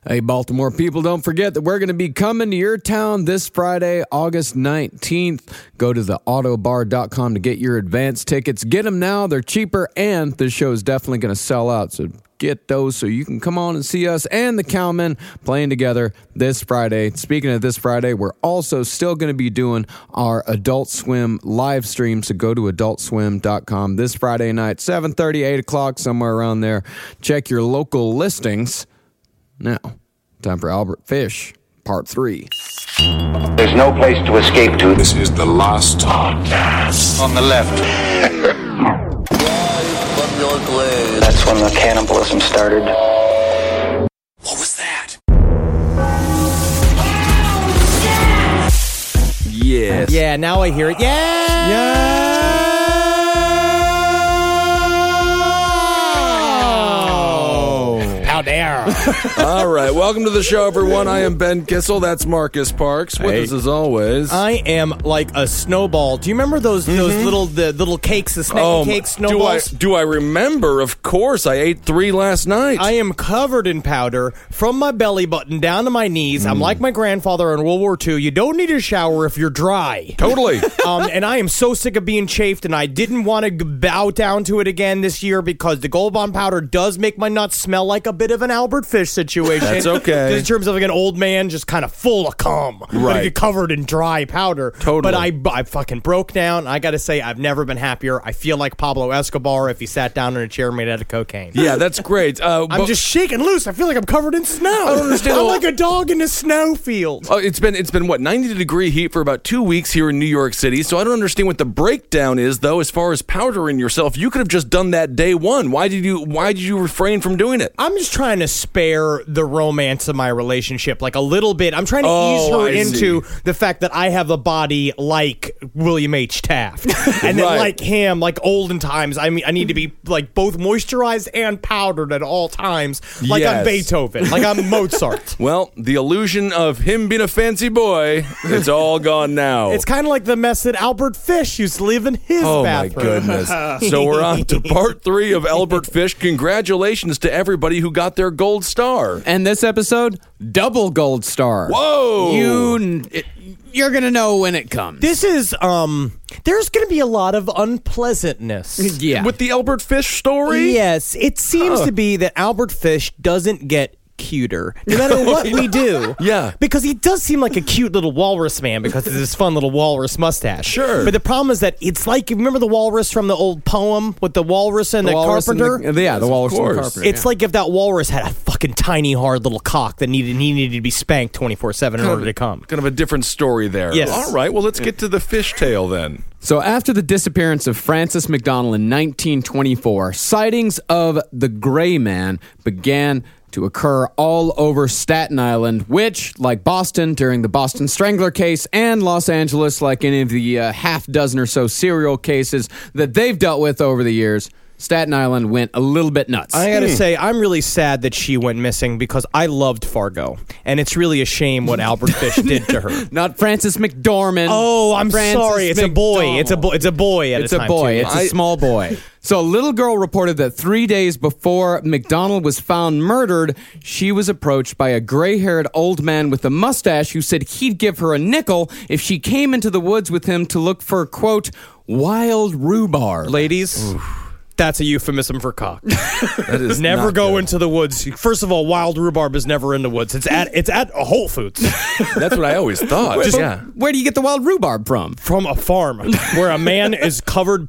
Hey, Baltimore people, don't forget that we're going to be coming to your town this Friday, August 19th. Go to theautobar.com to get your advance tickets. Get them now. They're cheaper, and the show is definitely going to sell out. So get those so you can come on and see us and the Cowmen playing together this Friday. Speaking of this Friday, we're also still going to be doing our Adult Swim live stream. So go to adultswim.com this Friday night, 7:30, 8 o'clock, somewhere around there. Check your local listings. Now, time for Albert Fish, Part 3. There's no place to escape to. This is the last podcast. On the left. That's when the cannibalism started. What was that? Yes. Yeah, now I hear it. Yeah! How dare! All right, welcome to the show, everyone. I am Ben Kissel. That's Marcus Parks. With us as always. I am like a snowball. Do you remember those little cakes, the snack cake snowballs? Do I remember? Of course. I ate 3 last night. I am covered in powder from my belly button down to my knees. I'm like my grandfather in World War II. You don't need a shower if you're dry. Totally. And I am so sick of being chafed, and I didn't want to bow down to it again this year because the Gold Bond powder does make my nuts smell like a bit of an Albert Fish situation. That's okay. Just in terms of like an old man just kind of full of cum. Right. Like covered in dry powder. Totally. But I fucking broke down. I got to say, I've never been happier. I feel like Pablo Escobar if he sat down in a chair made out of cocaine. Yeah, that's great. I'm just shaking loose. I feel like I'm covered in snow. I don't understand. I'm like a dog in a snowfield. It's been what, 90-degree heat for about 2 weeks here in New York City. So I don't understand what the breakdown is, though, as far as powdering yourself. You could have just done that day one. Why did you refrain from doing it? I'm just trying to spare the romance of my relationship like a little bit. I'm trying to ease her into the fact that I have a body like William H. Taft. And then like him, like olden times, I mean, I need to be like both moisturized and powdered at all times. Like I'm Beethoven, like I'm Mozart. Well, the illusion of him being a fancy boy, it's all gone now. It's kind of like the mess that Albert Fish used to live in his bathroom. My goodness. So we're on to part 3 of Albert Fish. Congratulations to everybody who got their gold star. And this episode, double gold star. Whoa! You're going to know when it comes. This is, there's going to be a lot of unpleasantness. Yeah. With the Albert Fish story? Yes. It seems to be that Albert Fish doesn't get cuter no matter what we do. Yeah. Because he does seem like a cute little walrus man because of his fun little walrus mustache. Sure. But the problem is that it's like, remember the walrus from the old poem with the walrus and the carpenter? The walrus and the carpenter. It's like if that walrus had a fucking tiny hard little cock that he needed to be spanked 24/7 in order to come. Kind of a different story there. Yes. All right, well, let's get to the fish tale then. So after the disappearance of Francis McDonald in 1924, sightings of the Gray Man began to occur all over Staten Island, which, like Boston during the Boston Strangler case and Los Angeles, like any of the half dozen or so serial cases that they've dealt with over the years, Staten Island went a little bit nuts. I gotta say, I'm really sad that she went missing because I loved Fargo, and it's really a shame what Albert Fish did to her. Not Francis McDormand. Oh, I'm Francis sorry. It's a boy. It's a boy. It's a boy. It's a boy. It's a small boy. So a little girl reported that 3 days before McDonald was found murdered, she was approached by a gray-haired old man with a mustache who said he'd give her a nickel if she came into the woods with him to look for, quote, wild rhubarb. Ladies, that's a euphemism for cock. That is never not go good. into the woods. First of all, wild rhubarb is never in the woods. It's at Whole Foods. That's what I always thought. Where do you get the wild rhubarb from? From a farm where a man is covered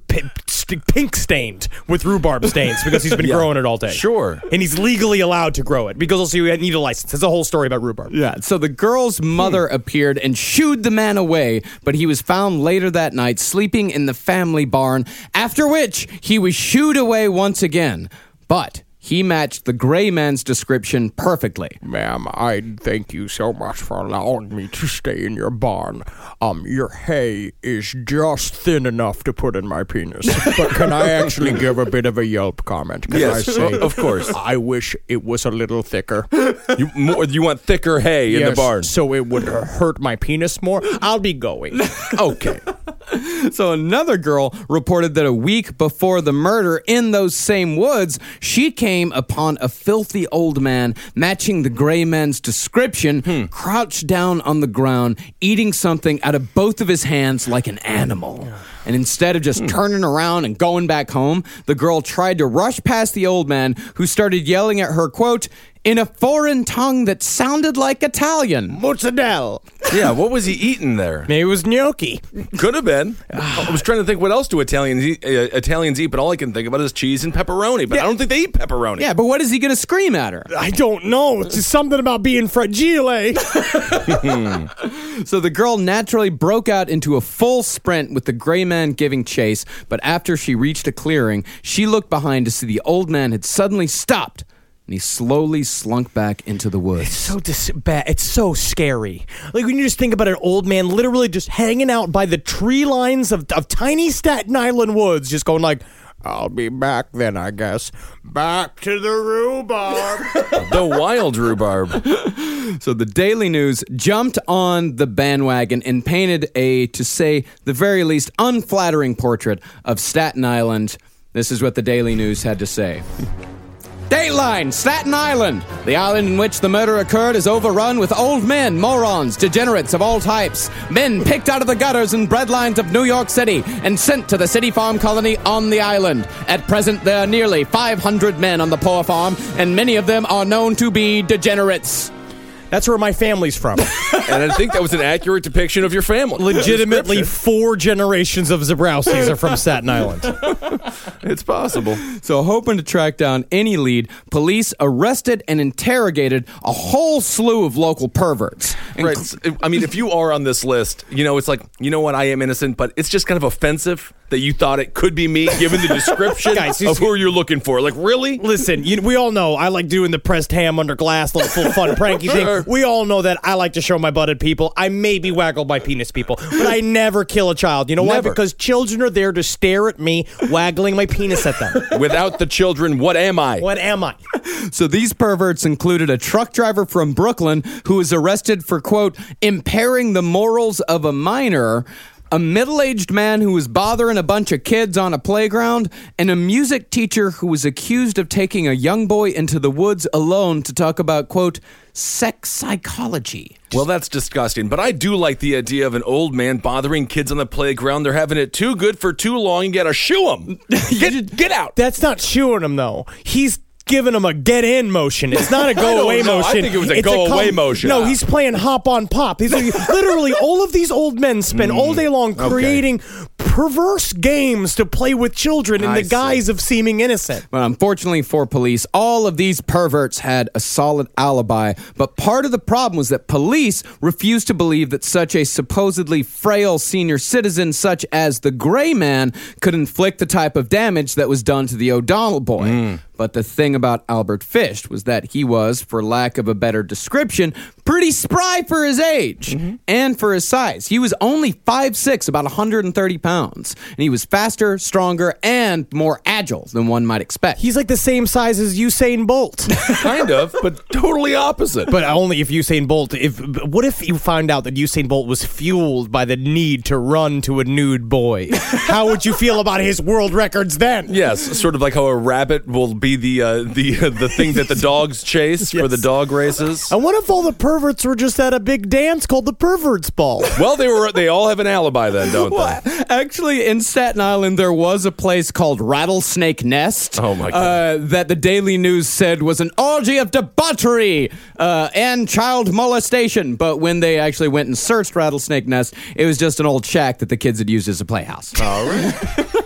pink stained with rhubarb stains because he's been growing it all day. Sure. And he's legally allowed to grow it because also you need a license. It's a whole story about rhubarb. Yeah, so the girl's mother appeared and shooed the man away, but he was found later that night sleeping in the family barn, after which he was shooed away once again. But he matched the Gray Man's description perfectly. Ma'am, I thank you so much for allowing me to stay in your barn. Your hay is just thin enough to put in my penis. But can I actually give a bit of a Yelp comment? Can Yes, I say, of course. I wish it was a little thicker. You want thicker hay in the barn. So it would hurt my penis more? I'll be going. Okay. So another girl reported that a week before the murder in those same woods, she came upon a filthy old man matching the gray man's description, crouched down on the ground, eating something out of both of his hands like an animal. And instead of just turning around and going back home, the girl tried to rush past the old man, who started yelling at her, quote, in a foreign tongue that sounded like Italian. Mozzarella. Yeah, what was he eating there? Maybe it was gnocchi. Could have been. I was trying to think what else do Italians eat, but all I can think about is cheese and pepperoni. But I don't think they eat pepperoni. Yeah, but what is he going to scream at her? I don't know. It's just something about being fragile. So the girl naturally broke out into a full sprint with the gray man giving chase, but after she reached a clearing, she looked behind to see the old man had suddenly stopped, and he slowly slunk back into the woods. It's so scary. Like when you just think about an old man literally just hanging out by the tree lines of tiny Staten Island woods, just going like, I'll be back then, I guess. Back to the rhubarb. The wild rhubarb. So the Daily News jumped on the bandwagon and painted to say the very least, unflattering portrait of Staten Island. This is what the Daily News had to say. Dateline, Staten Island. The island in which the murder occurred is overrun with old men, morons, degenerates of all types. Men picked out of the gutters and breadlines of New York City and sent to the city farm colony on the island. At present, there are nearly 500 men on the poor farm, and many of them are known to be degenerates. That's where my family's from. And I think that was an accurate depiction of your family. Legitimately, 4 generations of Zabrowskis are from Staten Island. It's possible. So hoping to track down any lead, police arrested and interrogated a whole slew of local perverts. Right. I mean, if you are on this list, it's like, you know what, I am innocent, but it's just kind of offensive that you thought it could be me given the description of who you're looking for. Like, really? Listen, we all know I like doing the pressed ham under glass, little full fun pranky thing. We all know that I like to show my butt at people. I maybe waggle my penis people, but I never kill a child. You know why? Because children are there to stare at me, waggling my penis at them. Without the children, what am I? What am I? So these perverts included a truck driver from Brooklyn who was arrested for, quote, impairing the morals of a minor, a middle-aged man who was bothering a bunch of kids on a playground, and a music teacher who was accused of taking a young boy into the woods alone to talk about, quote, sex psychology. Well, that's disgusting, but I do like the idea of an old man bothering kids on the playground. They're having it too good for too long. You gotta shoo them. Get out. That's not shooing them, though. He's giving him a get-in motion. It's not a go-away motion. I think it was a go-away motion. No, he's playing hop-on-pop. He's literally, all of these old men spend all day long creating perverse games to play with children in the guise of seeming innocent. But unfortunately for police, all of these perverts had a solid alibi. But part of the problem was that police refused to believe that such a supposedly frail senior citizen such as the Gray Man could inflict the type of damage that was done to the O'Donnell boy. But the thing about Albert Fish was that he was, for lack of a better description, pretty spry for his age and for his size. He was only 5'6", about 130 pounds. And he was faster, stronger, and more agile than one might expect. He's like the same size as Usain Bolt. Kind of, but totally opposite. But only if Usain Bolt... What if you found out that Usain Bolt was fueled by the need to run to a nude boy? How would you feel about his world records then? Yes, sort of like how a rabbit will be the thing that the dogs chase for the dog races. And what if all the perverts were just at a big dance called the Perverts Ball? Well, they all have an alibi then, don't they? Actually, in Staten Island, there was a place called Rattlesnake Nest. Oh, my God. That the Daily News said was an orgy of debauchery and child molestation. But when they actually went and searched Rattlesnake Nest, it was just an old shack that the kids had used as a playhouse. All right.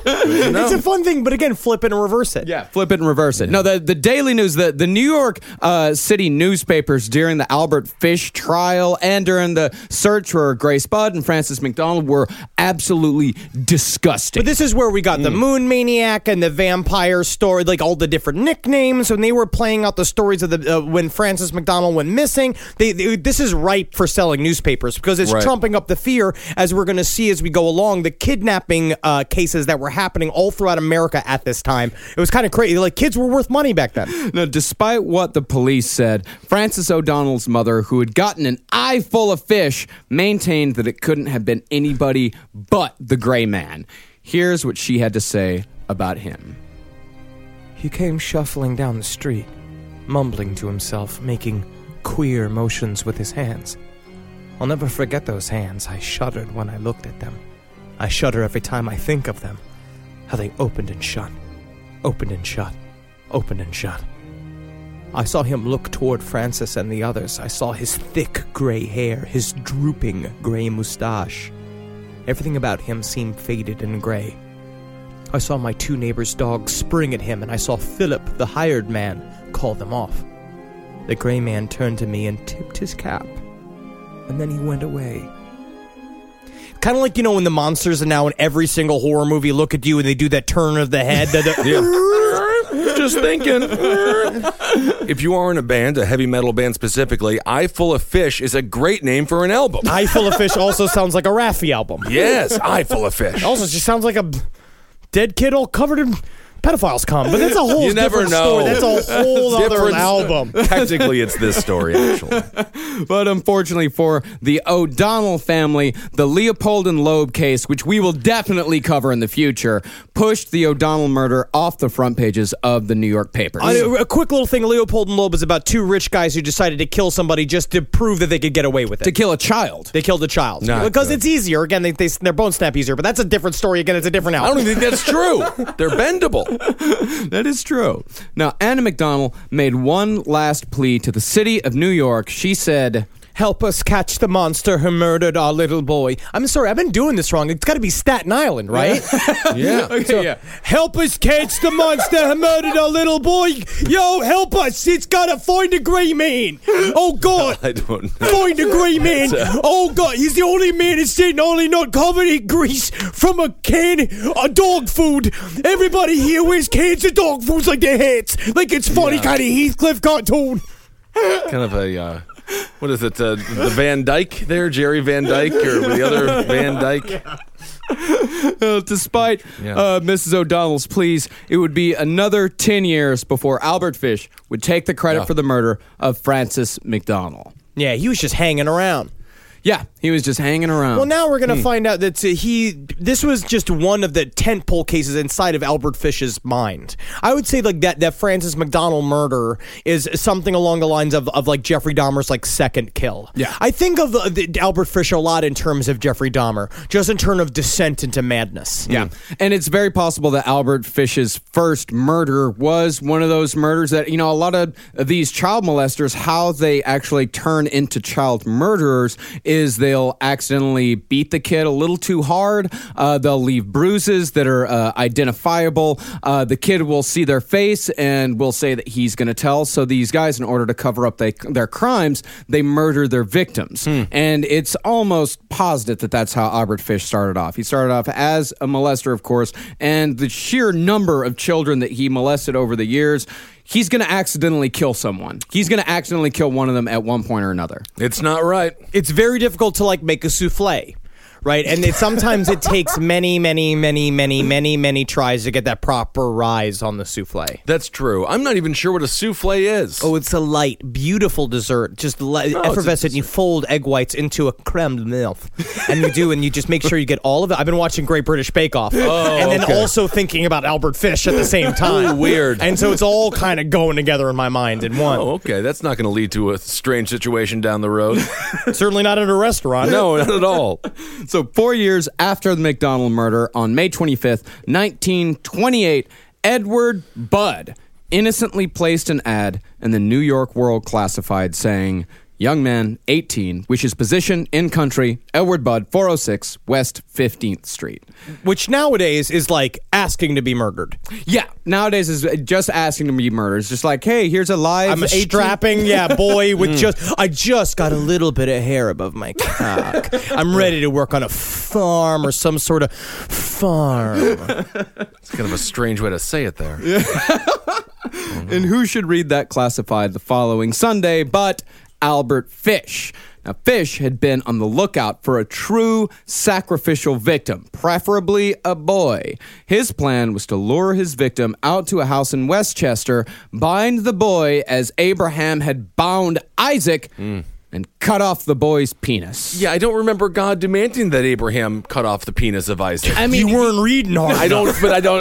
It's a fun thing, but again, flip it and reverse it. Yeah, flip it and reverse it. No, the Daily News, the New York City newspapers during the Albert Fish trial and during the search for Grace Budd and Francis McDonald were absolutely disgusting. But this is where we got the Moon Maniac and the vampire story, like all the different nicknames. When they were playing out the stories of the when Francis McDonald went missing, this is ripe for selling newspapers because it's trumping up the fear, as we're going to see as we go along, the kidnapping cases that were happening happening all throughout America at this time. It was kind of crazy. Like, kids were worth money back then. Now, despite what the police said, Frances O'Donnell's mother, who had gotten an eye full of fish, maintained that it couldn't have been anybody but the Gray Man. Here's what she had to say about him. He came shuffling down the street, mumbling to himself, making queer motions with his hands. I'll never forget those hands. I shuddered when I looked at them. I shudder every time I think of them. How they opened and shut, opened and shut, opened and shut. I saw him look toward Frances and the others. I saw his thick gray hair, his drooping gray mustache. Everything about him seemed faded and gray. I saw my 2 neighbors' dogs spring at him, and I saw Philip, the hired man, call them off. The Gray Man turned to me and tipped his cap, and then he went away. Kind of like, when the monsters are now in every single horror movie look at you and they do that turn of the head. Just thinking. If you are in a band, a heavy metal band specifically, Eye Full of Fish is a great name for an album. Eye Full of Fish also sounds like a Raffi album. Yes, Eye Full of Fish. Also just sounds like a dead kid all covered in pedophiles come. But that's a whole different story. That's a whole other album. Technically, it's this story, actually. But unfortunately for the O'Donnell family, the Leopold and Loeb case, which we will definitely cover in the future, pushed the O'Donnell murder off the front pages of the New York papers. A quick little thing, Leopold and Loeb is about 2 rich guys who decided to kill somebody just to prove that they could get away with it. To kill a child. They killed a child. Because it's easier. Again, their bones snap easier, but that's a different story. Again, it's a different album. I don't even think that's true. They're bendable. That is true. Now, Anna McDonnell made one last plea to the city of New York. She said, "Help us catch the monster who murdered our little boy." I'm sorry, I've been doing this wrong. It's got to be Staten Island, right? Yeah. Okay, yeah. Help us catch the monster who murdered our little boy. Yo, help us. It's got to find a Gray Man. Oh, God. I don't know. Find a Gray Man. Oh, God. He's the only man that's sitting only not covered in grease from a can of dog food. Everybody here wears cans of dog food like their hats. Like it's funny kind of Heathcliff cartoon. Kind of a... what is it? The Van Dyke there? Jerry Van Dyke or the other Van Dyke? Despite Mrs. O'Donnell's pleas, it would be another 10 years before Albert Fish would take the credit for the murder of Frances McDonnell. Yeah, he was just hanging around. Yeah, he was just hanging around. Well, now we're going to find out that this was just one of the tentpole cases inside of Albert Fish's mind. I would say like that Frances McDonnell murder is something along the lines of like Jeffrey Dahmer's like second kill. Yeah. I think of Albert Fish a lot in terms of Jeffrey Dahmer, just in terms of descent into madness. Yeah. And it's very possible that Albert Fish's first murder was one of those murders that, a lot of these child molesters, how they actually turn into child murderers is they'll accidentally beat the kid a little too hard. They'll leave bruises that are identifiable. The kid will see their face and will say that he's going to tell. So these guys, in order to cover up their crimes, they murder their victims. And it's almost positive that that's how Albert Fish started off. He started off as a molester, of course, and the sheer number of children that he molested over the years, he's going to accidentally kill someone. He's going to accidentally kill one of them at one point or another. It's not right. It's very difficult to like make a souffle, right? And sometimes it takes many tries to get that proper rise on the souffle. That's true. I'm not even sure what a souffle is. Oh, it's a light, beautiful dessert. Just effervescent. You fold egg whites into a creme de milk, and you just make sure you get all of it. I've been watching Great British Bake Off, and then also thinking about Albert Fish at the same time. Ooh, weird. And so it's all kind of going together in my mind in one. Oh, okay. That's not going to lead to a strange situation down the road. Certainly not at a restaurant. No, not at all. So 4 years after the McDonnell murder, on May 25th, 1928, Edward Budd innocently placed an ad in the New York World Classified saying, "Young man, 18, wishes position in country, Edward Budd, 406 West 15th Street." Which nowadays is like asking to be murdered. Yeah, nowadays is just asking to be murdered. It's just like, hey, here's a live I'm a 18 strapping, boy with I just got a little bit of hair above my cock. I'm ready to work on a farm or some sort of farm. It's kind of a strange way to say it there. And who should read that classified the following Sunday but Albert Fish. Now, Fish had been on the lookout for a true sacrificial victim, preferably a boy. His plan was to lure his victim out to a house in Westchester, bind the boy as Abraham had bound Isaac, and cut off the boy's penis. Yeah, I don't remember God demanding that Abraham cut off the penis of Isaac. I mean, you weren't reading hard. I know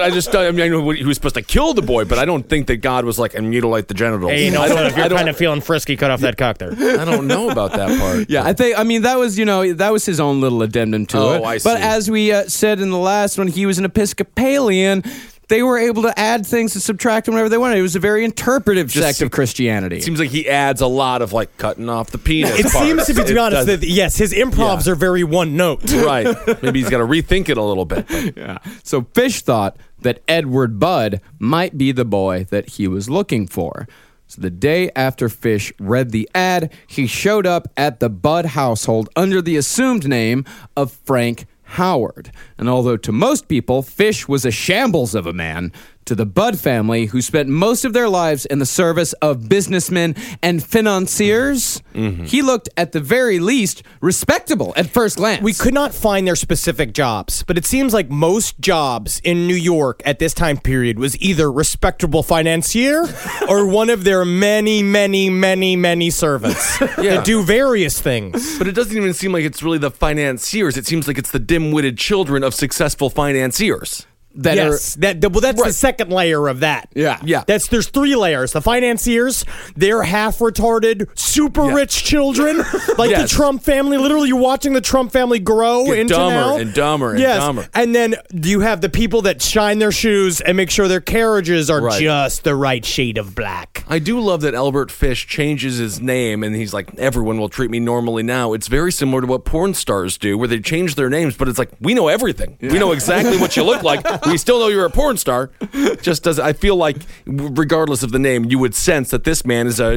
he was supposed to kill the boy, but I don't think that God was like, and mutilate the genitals. Hey, if you're kind of feeling frisky, cut off that cock there. I don't know about that part. Yeah, that was his own little addendum to it. I see. But as we said in the last one, he was an Episcopalian. They were able to add things and subtract them whenever they wanted. It was a very interpretive sect of Christianity. It seems like he adds a lot of like cutting off the penis. It seems to be honest that yes, his improvs are very one note. Right. Maybe he's got to rethink it a little bit. Yeah. So Fish thought that Edward Budd might be the boy that he was looking for. So the day after Fish read the ad, he showed up at the Budd household under the assumed name of Frank Howard. And although to most people, Fish was a shambles of a man, to the Budd family, who spent most of their lives in the service of businessmen and financiers, he looked at the very least respectable at first glance. We could not find their specific jobs, but it seems like most jobs in New York at this time period was either respectable financier or one of their many, many, many, many servants that do various things. But it doesn't even seem like it's really the financiers. It seems like it's the dim-witted children of successful financiers. That's the second layer of that. Yeah. There's three layers. The financiers, they're half retarded, super rich children, like the Trump family. Literally, you're watching the Trump family grow into dumber now. and dumber and dumber. And then you have the people that shine their shoes and make sure their carriages are just the right shade of black. I do love that Albert Fish changes his name and he's like, everyone will treat me normally now. It's very similar to what porn stars do, where they change their names, but it's like, we know everything. We know exactly what you look like. We still know you're a porn star. Just does I feel like, regardless of the name, you would sense that this man is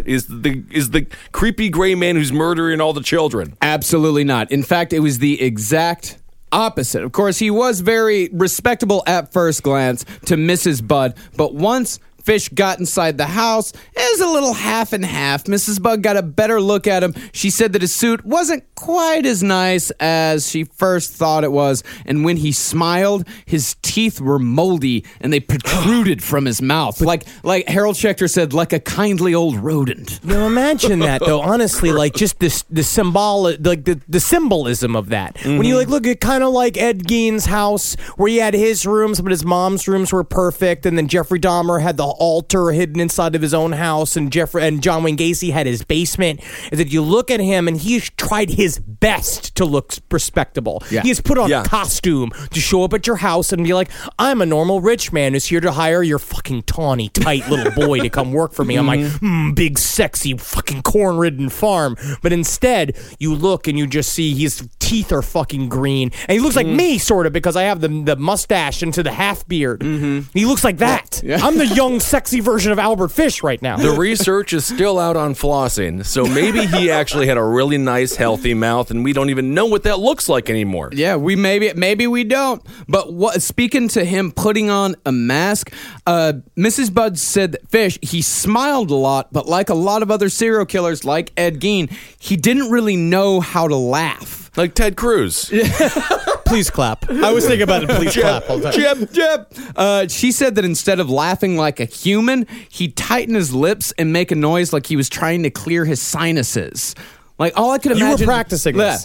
the creepy gray man who's murdering all the children. Absolutely not. In fact, it was the exact opposite. Of course, he was very respectable at first glance to Mrs. Budd, but once Fish got inside the house, it was a little half and half. Mrs. Budd got a better look at him. She said that his suit wasn't quite as nice as she first thought it was, and when he smiled, his teeth were moldy and they protruded from his mouth. Like Harold Schechter said, like a kindly old rodent. Now imagine that though, honestly, like just the symbolism of that. When you look at kind of like Ed Gein's house, where he had his rooms, but his mom's rooms were perfect, and then Jeffrey Dahmer had the altar hidden inside of his own house, and John Wayne Gacy had his basement. Is that you look at him and he's tried his best to look respectable. Yeah. He has put on a costume to show up at your house and be like, I'm a normal rich man who's here to hire your fucking tawny, tight little boy to come work for me on my big, sexy, fucking corn-ridden farm. But instead, you look and you just see his teeth are fucking green. And he looks like me, sort of, because I have the mustache into the half beard. He looks like that. Yeah. I'm the young, sexy version of Albert Fish right now. The research is still out on flossing, so maybe he actually had a really nice, healthy mouth, and we don't even know what that looks like anymore. Yeah, maybe we don't. But speaking to him putting on a mask, Mrs. Budd said that Fish, he smiled a lot, but like a lot of other serial killers, like Ed Gein, he didn't really know how to laugh. Like Ted Cruz. Please clap. I was thinking about it. Please clap all the time. Jeb. She said that instead of laughing like a human, he'd tighten his lips and make a noise like he was trying to clear his sinuses. Like, all I could imagine... You were practicing this.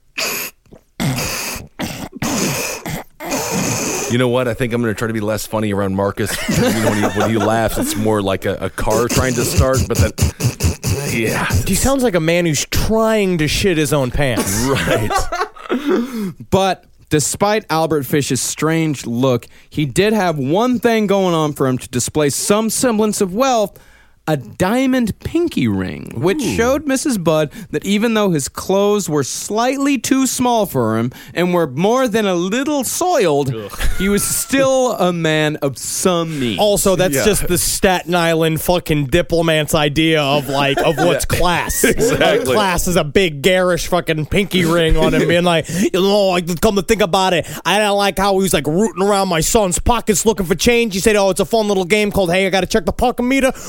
You know what? I think I'm going to try to be less funny around Marcus. When he laughs, it's more like a car trying to start, but then... Yeah. He sounds like a man who's trying to shit his own pants. Right. But despite Albert Fish's strange look, he did have one thing going on for him to display some semblance of wealth: a diamond pinky ring, which showed Mrs. Budd that even though his clothes were slightly too small for him and were more than a little soiled, he was still a man of some means. Also, that's just the Staten Island fucking diplomat's idea of what's class. Exactly. Class is a big garish fucking pinky ring on him, being like, come to think about it, I didn't like how he was like rooting around my son's pockets looking for change. He said, it's a fun little game called Hey, I Gotta Check the Pocket Meter, but I saw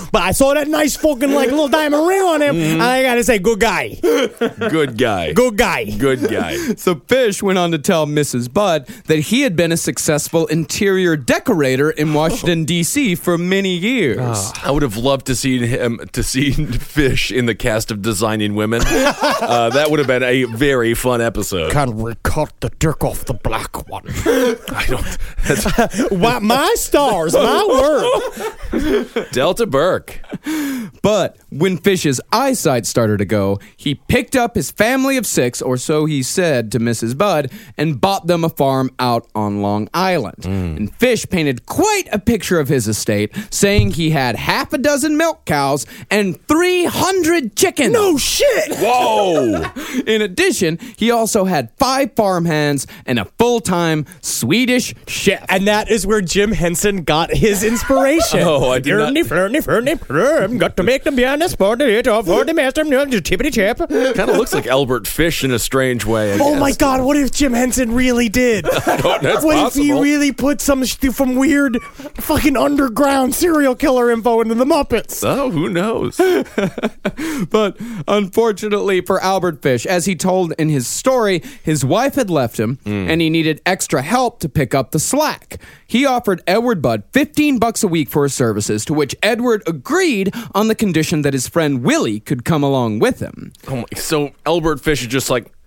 saw that nice fucking like little diamond ring on him. I gotta say, good guy. Good guy. Good guy. Good guy. So Fish went on to tell Mrs. Budd that he had been a successful interior decorator in Washington, D.C. for many years. I would have loved to see Fish in the cast of Designing Women. That would have been a very fun episode. Can we cut the dick off the black one? I don't. What, my stars, my word. Delta Burke. But when Fish's eyesight started to go, he picked up his family of 6, or so he said to Mrs. Budd, and bought them a farm out on Long Island. And Fish painted quite a picture of his estate, saying he had half a dozen milk cows and 300 chickens. No shit. Whoa. In addition, he also had 5 farmhands and a full-time Swedish chef. And that is where Jim Henson got his inspiration. Oh, I did not. Got to make the piano sport for the master tippity chip. Kind of looks like Albert Fish in a strange way. I Oh guess. my God! What if Jim Henson really did? That's What possible. if he really put some weird, fucking underground serial killer info into the Muppets? Oh, who knows? But unfortunately for Albert Fish, as he told in his story, his wife had left him and he needed extra help to pick up the slack. He offered Edward Budd $15 a week for his services, to which Edward agreed on the condition that his friend Willie could come along with him. Oh my, so Albert Fish is just like,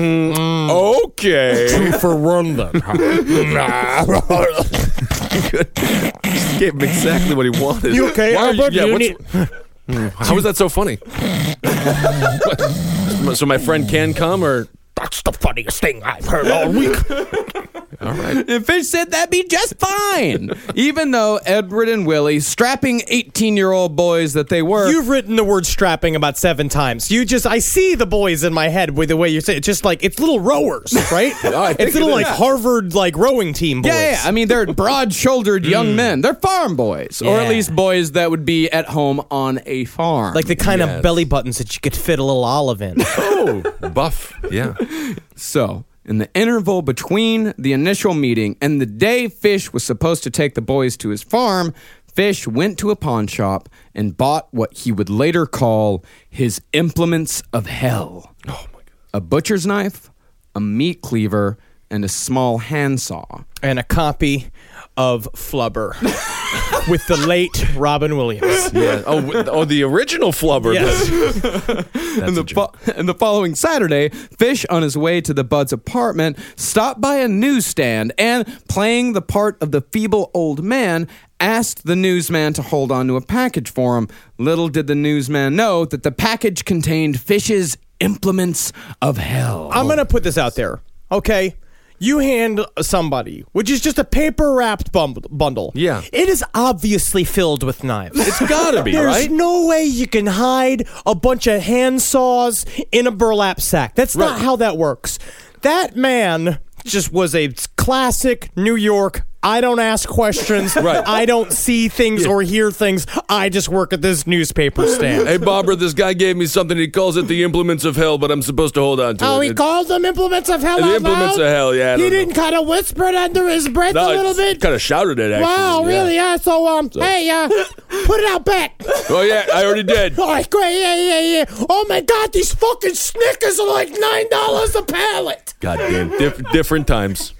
okay. 2 for 1 then. Just gave him exactly what he wanted. You okay, Why are Albert? Yeah, You what's- How is that so funny? So my friend can come, or That's the funniest thing I've heard all week. all right? And Fish said that'd be just fine. Even though Edward and Willie, strapping 18-year-old boys that they were, You've written the word strapping about 7 times. I see the boys in my head with the way you say it. It's just like, it's little rowers, right? I think It's little it like is. Harvard like rowing team boys. yeah, I mean, they're broad-shouldered young men. They're farm boys, or at Yeah. least boys that would be at home on a farm. Like the kind Yes. of belly buttons that you could fit a little olive in. Oh, buff. Yeah. So, in the interval between the initial meeting and the day Fish was supposed to take the boys to his farm, Fish went to a pawn shop and bought what he would later call his implements of hell. Oh my God. A butcher's knife, a meat cleaver, and a small handsaw. And a copy of Flubber with the late Robin Williams. Yeah. Oh, the original Flubber. Yes. And the following Saturday, Fish, on his way to the Bud's apartment, stopped by a newsstand and, playing the part of the feeble old man, asked the newsman to hold on to a package for him. Little did the newsman know that the package contained Fish's implements of hell. I'm going to put this out there, okay? You hand somebody, which is just a paper-wrapped bundle. Yeah. It is obviously filled with knives. It's gotta be, There's right? no way you can hide a bunch of hand saws in a burlap sack. That's not Right. how that works. That man just was a classic New York, I don't ask questions, Right. I don't see things or hear things, I just work at this newspaper stand. Hey, Barbara, this guy gave me something. He calls it the implements of hell, but I'm supposed to hold on to it. Oh, he called them implements of hell. The out implements loud? of hell, yeah, I He don't didn't kind of whisper it under his breath a little bit. Kind of shouted it, actually. Wow, really? Yeah. So, hey, put it out back. Oh, yeah, I already did. All right, great. Yeah. Oh my God, these fucking Snickers are like $9 a pallet. Goddamn, different times.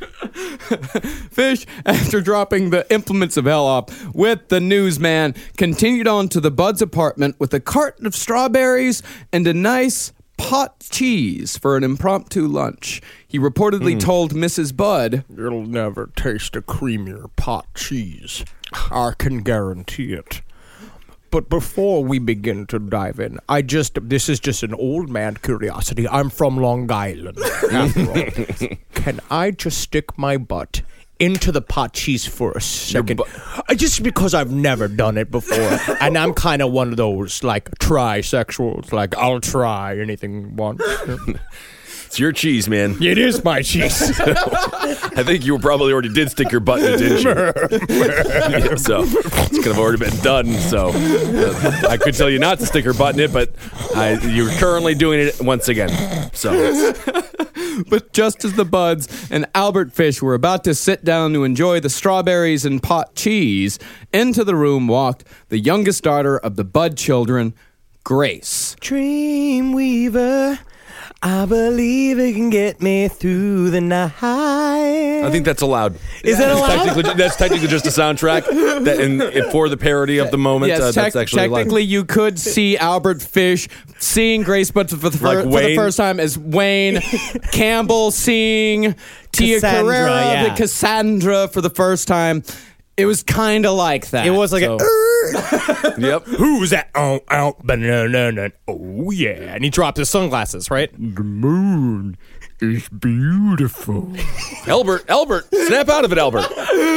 Fish, after dropping the implements of hell off with the newsman, continued on to the Bud's apartment with a carton of strawberries and a nice pot cheese for an impromptu lunch. He reportedly told Mrs. Budd, You'll never taste a creamier pot cheese. I can guarantee it. But before we begin to dive in, this is just an old man curiosity. I'm from Long Island, after all. Can I just stick my butt into the pot cheese for a second? Just because I've never done it before. And I'm kind of one of those, like, trisexuals. Like, I'll try anything once. It's your cheese, man. It is my cheese. I think you probably already did stick your butt in it, didn't you? So it's kind of already been done. So I could tell you not to stick your butt in it, but you're currently doing it once again. So But just as the Buds and Albert Fish were about to sit down to enjoy the strawberries and pot cheese, into the room walked the youngest daughter of the Bud children, Grace. Dreamweaver, I believe it can get me through the night. I think that's allowed. Is that allowed? That's technically just a soundtrack for the parody of the moment. Yes, that's actually technically allowed. you could see Albert Fish seeing Grace Buds for the first time as Wayne, Campbell seeing Tia Cassandra, Carrera, yeah. the Cassandra for the first time. It was kind of like that. It was like Yep. Who's that? Oh, banana. Oh, yeah. And he dropped his sunglasses, right? The moon is beautiful. Albert, snap out of it, Albert.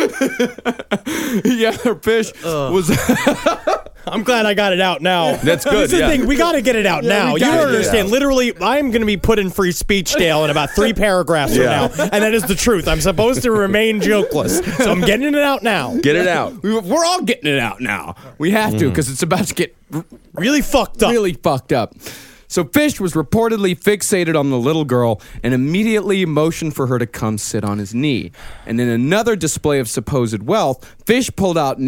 Yeah, Fish was... I'm glad I got it out now. That's good, This is the yeah. thing. We got to get it out now. we You gotta don't get it understand. out. Literally, I'm going to be put in free speech jail in about 3 paragraphs from now. And that is the truth. I'm supposed to remain jokeless. So I'm getting it out now. Get it out. We're all getting it out now. We have to because it's about to get Really fucked up. really fucked up. So Fish was reportedly fixated on the little girl and immediately motioned for her to come sit on his knee. And in another display of supposed wealth, Fish pulled out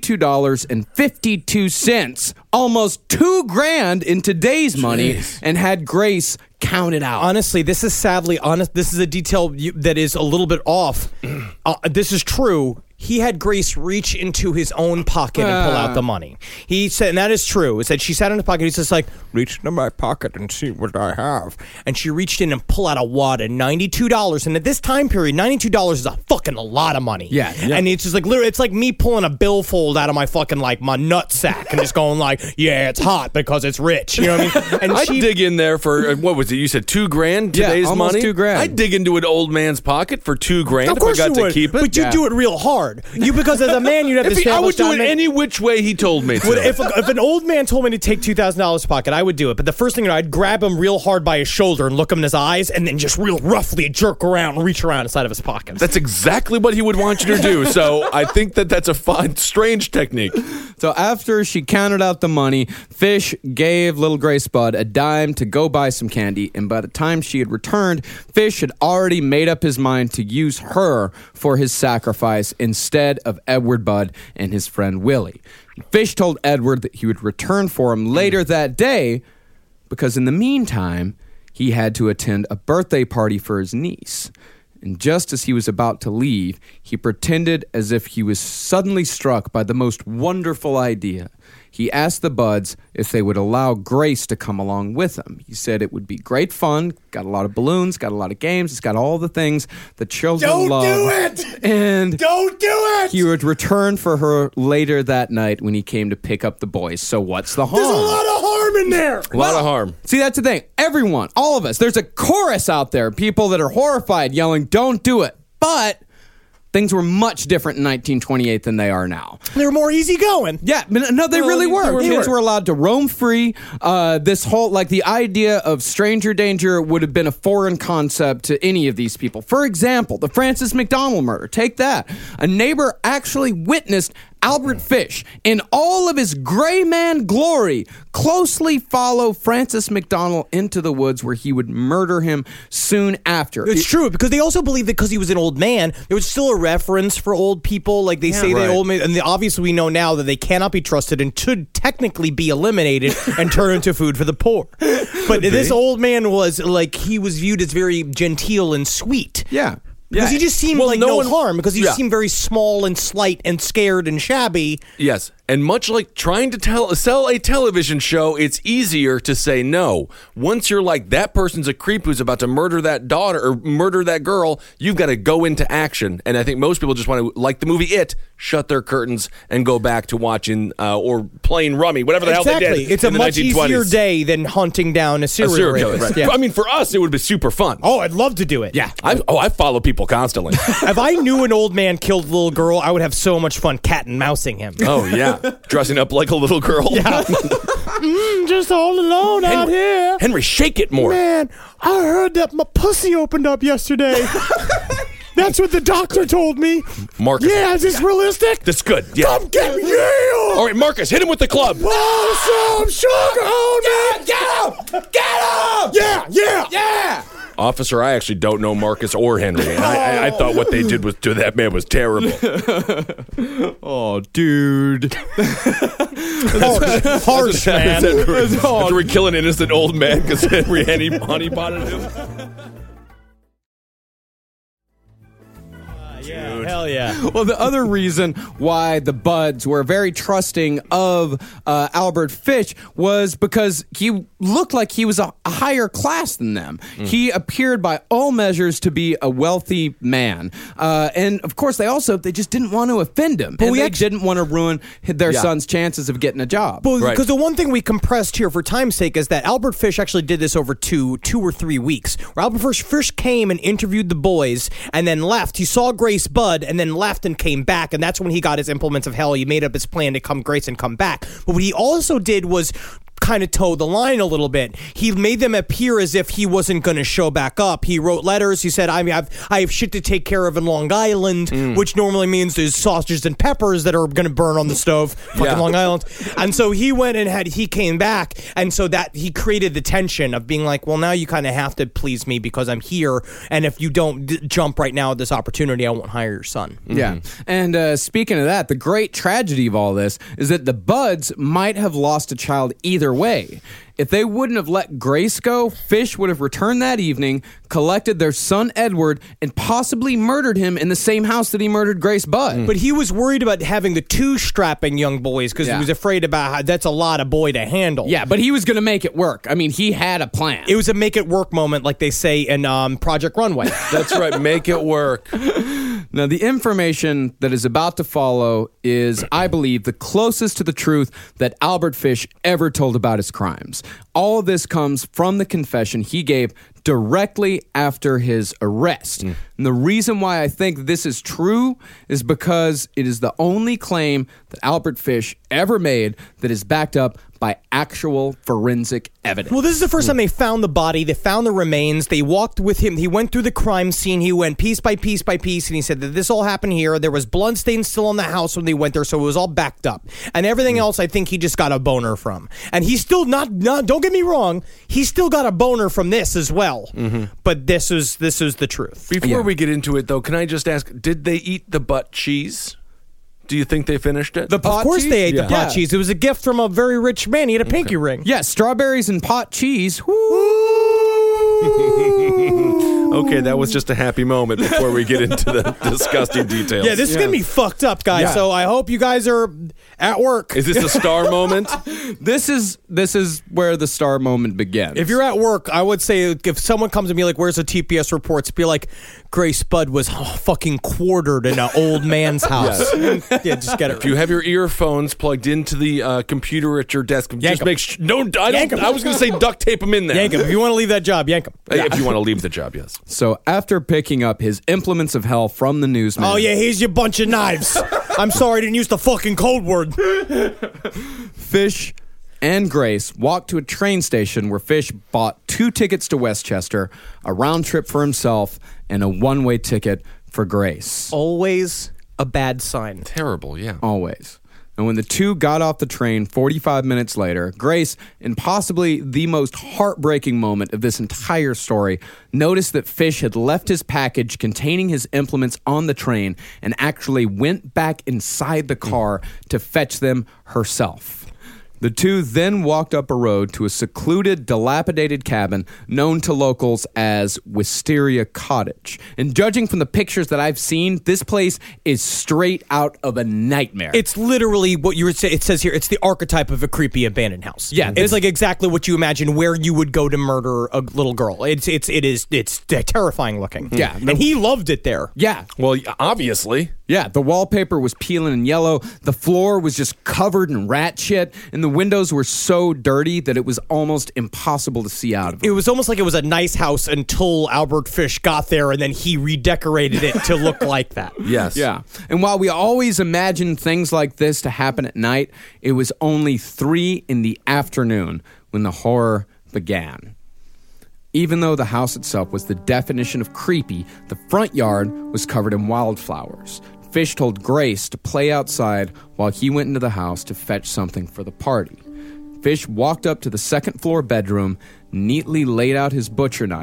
$92.52, almost $2,000 in today's money, and had Grace count it out. Honestly, this is sadly honest. This is a detail that is a little bit off. This is true. He had Grace reach into his own pocket and pull out the money. He said, and that is true. He said she sat in his pocket. He's just like, reach into my pocket and see what I have. And she reached in and pulled out a wad of $92. And at this time period, $92 is a fucking a lot of money. Yeah. And it's just like, literally, it's like me pulling a billfold out of my fucking, like, my nut sack and just going like, yeah, it's hot because it's rich. You know what I mean? And I'd dig in there for, what was it? You said $2,000 today's almost money? $2,000. I'd dig into an old man's pocket for $2,000 of course if I got you would, to keep it. but you do it real hard. Because as a man, you'd have to I would establish do it dominance. any which way he told me to. If an old man told me to take $2,000 pocket, I would do it. But the first thing I'd grab him real hard by his shoulder and look him in his eyes, and then just real roughly jerk around and reach around inside of his pockets. That's exactly what he would want you to do. So I think that's a fun, strange technique. So after she counted out the money, Fish gave little Grace Bud a dime to go buy some candy, and by the time she had returned, Fish had already made up his mind to use her for his sacrifice instead of Edward Bud and his friend Willie. Fish told Edward that he would return for him later that day because in the meantime, he had to attend a birthday party for his niece. And just as he was about to leave, he pretended as if he was suddenly struck by the most wonderful idea. He asked the Buds if they would allow Grace to come along with him. He said it would be great fun, got a lot of balloons, got a lot of games, it's got all the things the children love. Don't do it! And Don't do it! he would return for her later that night when he came to pick up the boys. So what's the harm? There's a lot of harm in there. A lot of harm. See, that's the thing. Everyone, all of us, there's a chorus out there, people that are horrified, yelling, don't do it. But things were much different in 1928 than they are now. They're more easygoing. Yeah, but no, they really were. they Kids were. were allowed to roam free. This whole, like, the idea of stranger danger would have been a foreign concept to any of these people. For example, the Francis McDonald murder. Take that. A neighbor actually witnessed Albert Fish, in all of his gray man glory, closely follow Francis McDonald into the woods where he would murder him soon after. It's true, because they also believe that because he was an old man, there was still a reference for old people. Like they say, right. they old men, and obviously we know now that they cannot be trusted and should technically be eliminated and turned into food for the poor. But this old man was like, he was viewed as very genteel and sweet. Yeah. Because he just seemed Well, like no no one- harm, because he Yeah. seemed very small and slight and scared and shabby. Yes. And much like trying to sell a television show, it's easier to say no. Once you're like, that person's a creep who's about to murder that daughter or murder that girl, you've got to go into action. And I think most people just want to, like the movie It, shut their curtains and go back to watching or playing rummy, whatever the hell they did. It's a in the much 1920s. easier day than hunting down a serial Serial killer. rapist. Right. Yeah. I mean, for us, it would be super fun. Oh, I'd love to do it. Yeah. I follow people constantly. If I knew an old man killed a little girl, I would have so much fun cat and mousing him. Oh, yeah. Dressing up like a little girl. Yeah. Just all alone out here. Henry, shake it more. Man, I heard that my pussy opened up yesterday. That's what the doctor told me. Marcus. Yeah, is this realistic? That's good. Yeah. Come get me. Yeah. All right, Marcus, hit him with the club. Oh, some sugar on me. Get him! Get him! Yeah. Yeah! Officer, I actually don't know Marcus or Henry. And I thought what they did to that man was terrible. Oh, dude. Harsh, man. After we kill an innocent old man because Henry honey-potted him. Yeah, hell yeah. Well, the other reason why the Buds were very trusting of Albert Fish was because he looked like he was a higher class than them. He appeared by all measures to be a wealthy man. And, of course, they just didn't want to offend him. But they didn't want to ruin their son's chances of getting a job. Because the one thing we compressed here for time's sake is that Albert Fish actually did this over two or 3 weeks. Where Albert Fish came and interviewed the boys and then left. He saw Grace Budd and then left and came back, and that's when he got his implements of hell. He made up his plan to come Grace and come back. But what he also did was kind of toe the line a little bit. He made them appear as if he wasn't going to show back up. He wrote letters. He said, I have shit to take care of in Long Island, which normally means there's sausages and peppers that are going to burn on the stove. Fucking Long Island. And so he went and he came back, and so that he created the tension of being like, well, now you kind of have to please me because I'm here, and if you don't jump right now at this opportunity, I won't hire your son. Yeah. And speaking of that, the great tragedy of all this is that the Buds might have lost a child either way. If they wouldn't have let Grace go, Fish would have returned that evening, collected their son Edward, and possibly murdered him in the same house that he murdered Grace Budd. But he was worried about having the two strapping young boys because he was afraid about how that's a lot of boy to handle. Yeah, but he was going to make it work. I mean, he had a plan. It was a make it work moment, like they say in Project Runway. That's right. Make it work. Now, the information that is about to follow is, I believe, the closest to the truth that Albert Fish ever told about his crimes. All of this comes from the confession he gave directly after his arrest. And the reason why I think this is true is because it is the only claim that Albert Fish ever made that is backed up by actual forensic evidence. Well, this is the first time they found the body. They found the remains. They walked with him. He went through the crime scene. He went piece by piece by piece, and he said that this all happened here. There was bloodstains still on the house when they went there, so it was all backed up. And everything else, I think he just got a boner from. And he's still not don't get me wrong, he still got a boner from this as well. But this is the truth. Before we get into it, though, can I just ask, did they eat the butt cheese? Do you think they finished it? Of course they ate the pot cheese. It was a gift from a very rich man. He had a pinky ring. Yeah, strawberries and pot cheese. Okay, that was just a happy moment before we get into the disgusting details. Yeah, this is going to be fucked up, guys. Yeah. So I hope you guys are at work. Is this a star moment? This is where the star moment begins. If you're at work, I would say if someone comes to me like, where's the TPS reports? Be like, Grace Budd was fucking quartered in an old man's house. Yeah, just get it. If you have your earphones plugged into the computer at your desk, just make sure. No, I was going to say duct tape them in there. Yank him. If you want to leave that job, yank him. If you want to leave the job, yes. So after picking up his implements of hell from the newsman... Oh, yeah, here's your bunch of knives. I'm sorry I didn't use the fucking code word. Fish and Grace walked to a train station where Fish bought 2 tickets to Westchester, a round trip for himself, and a one-way ticket for Grace. Always a bad sign. Terrible, yeah. Always. And when the two got off the train 45 minutes later, Grace, in possibly the most heartbreaking moment of this entire story, noticed that Fish had left his package containing his implements on the train and actually went back inside the car to fetch them herself. The two then walked up a road to a secluded, dilapidated cabin known to locals as Wisteria Cottage. And judging from the pictures that I've seen, this place is straight out of a nightmare. It's literally what you would say. It says here, it's the archetype of a creepy abandoned house. Yeah, it's like exactly what you imagine where you would go to murder a little girl. It's terrifying looking. Yeah, and he loved it there. Yeah. Well, obviously. Yeah, the wallpaper was peeling and yellow. The floor was just covered in rat shit, and the windows were so dirty that it was almost impossible to see out of them. It was almost like it was a nice house until Albert Fish got there, and then he redecorated it to look like that. Yes. Yeah. And while we always imagine things like this to happen at night, it was only 3 p.m. when the horror began. Even though the house itself was the definition of creepy, the front yard was covered in wildflowers. Fish told Grace to play outside while he went into the house to fetch something for the party. Fish walked up to the second-floor bedroom, neatly laid out his butcher knife,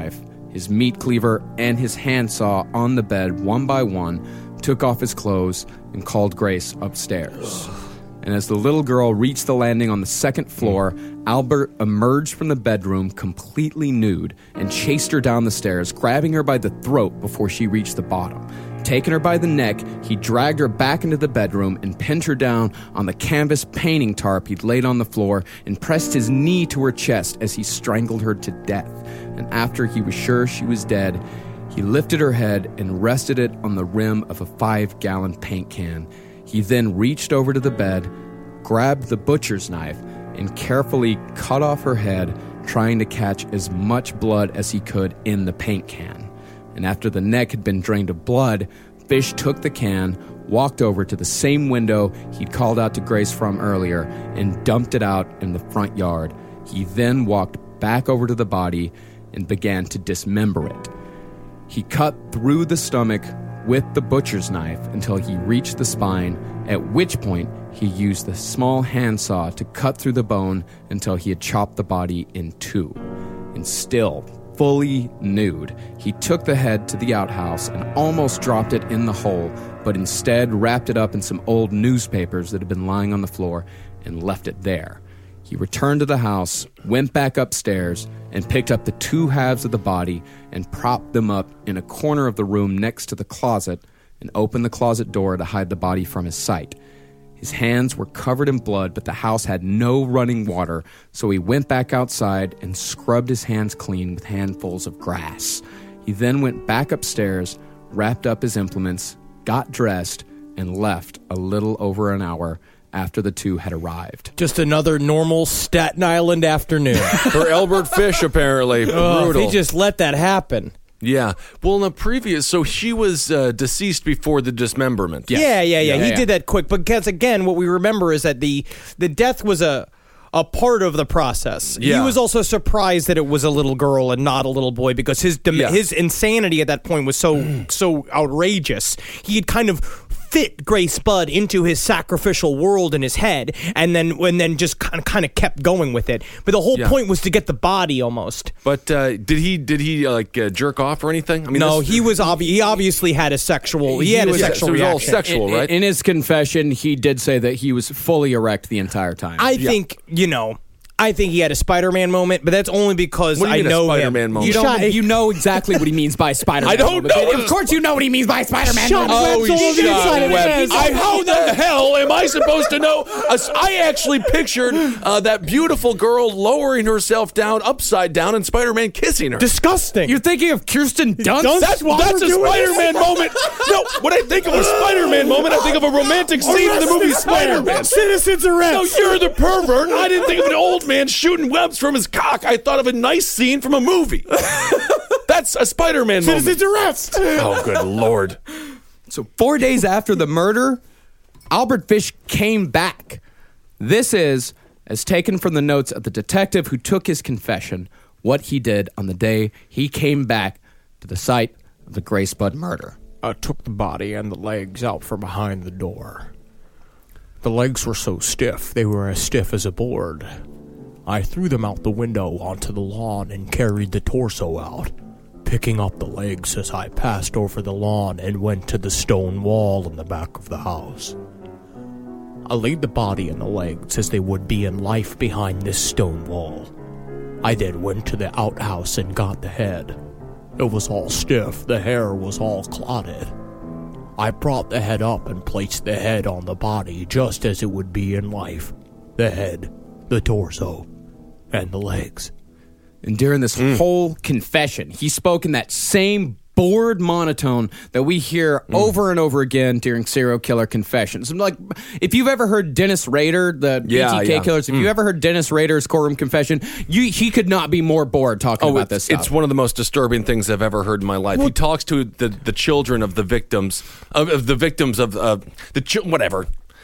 his meat cleaver, and his handsaw on the bed one by one, took off his clothes, and called Grace upstairs. And as the little girl reached the landing on the second floor, Albert emerged from the bedroom completely nude and chased her down the stairs, grabbing her by the throat before she reached the bottom. Taking her by the neck, he dragged her back into the bedroom and pinned her down on the canvas painting tarp he'd laid on the floor and pressed his knee to her chest as he strangled her to death. And after he was sure she was dead, he lifted her head and rested it on the rim of a 5-gallon paint can. He then reached over to the bed, grabbed the butcher's knife, and carefully cut off her head, trying to catch as much blood as he could in the paint can. And after the neck had been drained of blood, Fish took the can, walked over to the same window he'd called out to Grace from earlier, and dumped it out in the front yard. He then walked back over to the body and began to dismember it. He cut through the stomach with the butcher's knife until he reached the spine, at which point he used the small handsaw to cut through the bone until he had chopped the body in two. And still fully nude, he took the head to the outhouse and almost dropped it in the hole, but instead wrapped it up in some old newspapers that had been lying on the floor and left it there. He returned to the house, went back upstairs, and picked up the two halves of the body and propped them up in a corner of the room next to the closet and opened the closet door to hide the body from his sight. His hands were covered in blood, but the house had no running water, so he went back outside and scrubbed his hands clean with handfuls of grass. He then went back upstairs, wrapped up his implements, got dressed, and left a little over an hour after the two had arrived. Just another normal Staten Island afternoon. For Albert Fish, apparently. Brutal. He just let that happen. Yeah. Well, in the previous, so she was deceased before the dismemberment. Yeah. He did that quick. Because, again, what we remember is that the death was a part of the process. Yeah. He was also surprised that it was a little girl and not a little boy because his insanity at that point was so outrageous. He had kind of fit Grace Budd into his sacrificial world in his head, and then just kind of kept going with it. But the whole point was to get the body almost. But did he jerk off or anything? I mean, no, he obviously had a sexual. He had a sexual so it was all reaction. sexual, right? In his confession, he did say that he was fully erect the entire time. I think he had a Spider-Man moment, but that's only because What do you I mean a know Spider-Man him. moment? You know exactly what he means by Spider-Man. I don't moment. know. Of course you know what he means by Spider-Man. Shot moment. webs all over the inside of his hands. How the hell am I supposed to know? I actually pictured that beautiful girl lowering herself down, upside down, and Spider-Man kissing her. Disgusting. You're thinking of Kirsten Dunst? That's a Spider-Man moment. No, when I think of a Spider-Man moment, I think of a romantic scene in the movie Spider-Man. Citizens arrest. No, you're the pervert. I didn't think of an old man shooting webs from his cock. I thought of a nice scene from a movie. That's a Spider-Man moment. Citizens arrest. Oh, good Lord. So 4 days after the murder, Albert Fish came back. This is, as taken from the notes of the detective who took his confession, what he did on the day he came back to the site of the Grace Budd murder. I took the body and the legs out from behind the door. The legs were so stiff, they were as stiff as a board. I threw them out the window onto the lawn and carried the torso out, picking up the legs as I passed over the lawn and went to the stone wall in the back of the house. I laid the body and the legs as they would be in life behind this stone wall. I then went to the outhouse and got the head. It was all stiff, the hair was all clotted. I brought the head up and placed the head on the body just as it would be in life. The head, the torso, and the legs. And during this whole confession, he spoke in that same bored monotone that we hear over and over again during serial killer confessions. Like, if you've ever heard Dennis Rader, the BTK killers, if you ever heard Dennis Rader's courtroom confession, he could not be more bored talking about this stuff. It's one of the most disturbing things I've ever heard in my life. He talks to the children of the victims, whatever.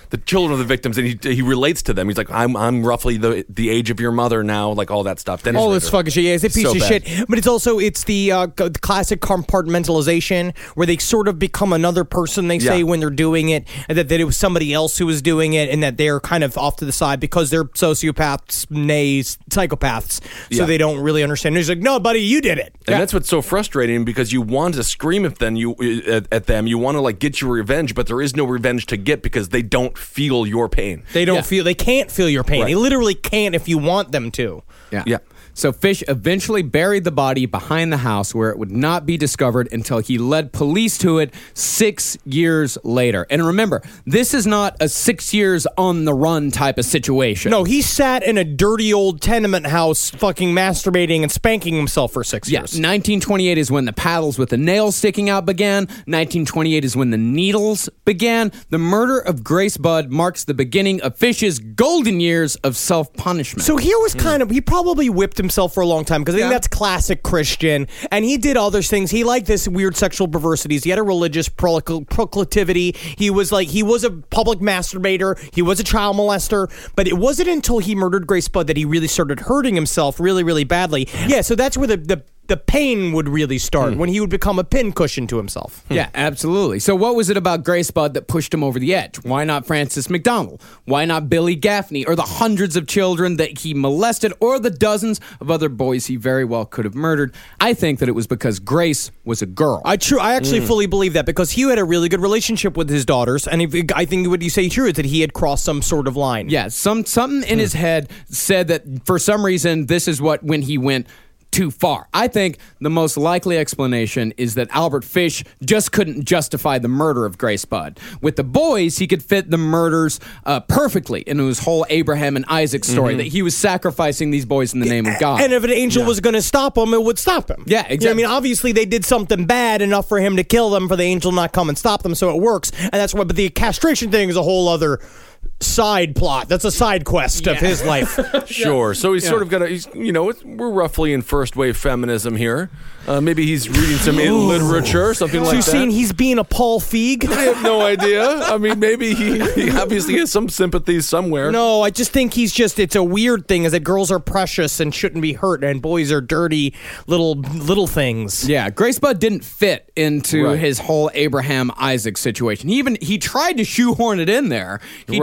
the children of the victims, and he relates to them. He's like, I'm roughly the age of your mother now, like all that stuff. Dennis All Rader. this fucking shit. Yeah, it's a piece of shit. But it's the classic compartmentalization where they sort of become another person, they say, when they're doing it, and that it was somebody else who was doing it, and that they're kind of off to the side because they're sociopaths, psychopaths, so they don't really understand. And he's like, no, buddy, you did it. And that's what's so frustrating, because you want to scream at them, you want to like get your revenge, but there is no revenge to get because they don't feel your pain. They can't feel your pain. Right. They literally can't if you want them to. Yeah. So Fish eventually buried the body behind the house where it would not be discovered until he led police to it 6 years later. And remember, this is not a 6 years on the run type of situation. No, he sat in a dirty old tenement house fucking masturbating and spanking himself for 6 years. 1928 is when the paddles with the nails sticking out began. 1928 is when the needles began. The murder of Grace Budd marks the beginning of Fish's golden years of self-punishment. So here was he probably whipped himself for a long time, because I think that's classic Christian, and he did other things. He liked this weird sexual perversities. He had a religious proclivity. He was a public masturbator. He was a child molester, but it wasn't until he murdered Grace Budd that he really started hurting himself really, really badly. Yeah, so that's where the pain would really start, when he would become a pincushion to himself. Yeah, absolutely. So what was it about Grace Budd that pushed him over the edge? Why not Francis McDonald? Why not Billy Gaffney? Or the hundreds of children that he molested? Or the dozens of other boys he very well could have murdered? I think that it was because Grace was a girl. I actually fully believe that, because he had a really good relationship with his daughters, and I think what you say true is that he had crossed some sort of line. Yeah, something in his head said that for some reason this is when he went too far. I think the most likely explanation is that Albert Fish just couldn't justify the murder of Grace Budd. With the boys, he could fit the murders perfectly into his whole Abraham and Isaac story, that he was sacrificing these boys in the name of God. And if an angel was going to stop him, it would stop him. Yeah, exactly. You know what I mean, obviously they did something bad enough for him to kill them, for the angel not come and stop them, so it works. And that's why. But the castration thing is a whole other side plot. That's a side quest of his life. Sure. So he's sort of got we're roughly in first wave feminism here. Maybe he's reading some literature, something like that. So you're saying he's being a Paul Feig? I have no idea. I mean, maybe he obviously has some sympathies somewhere. No, I just think it's a weird thing, is that girls are precious and shouldn't be hurt, and boys are dirty little things. Yeah, Grace Budd didn't fit into his whole Abraham Isaac situation. He tried to shoehorn it in there. He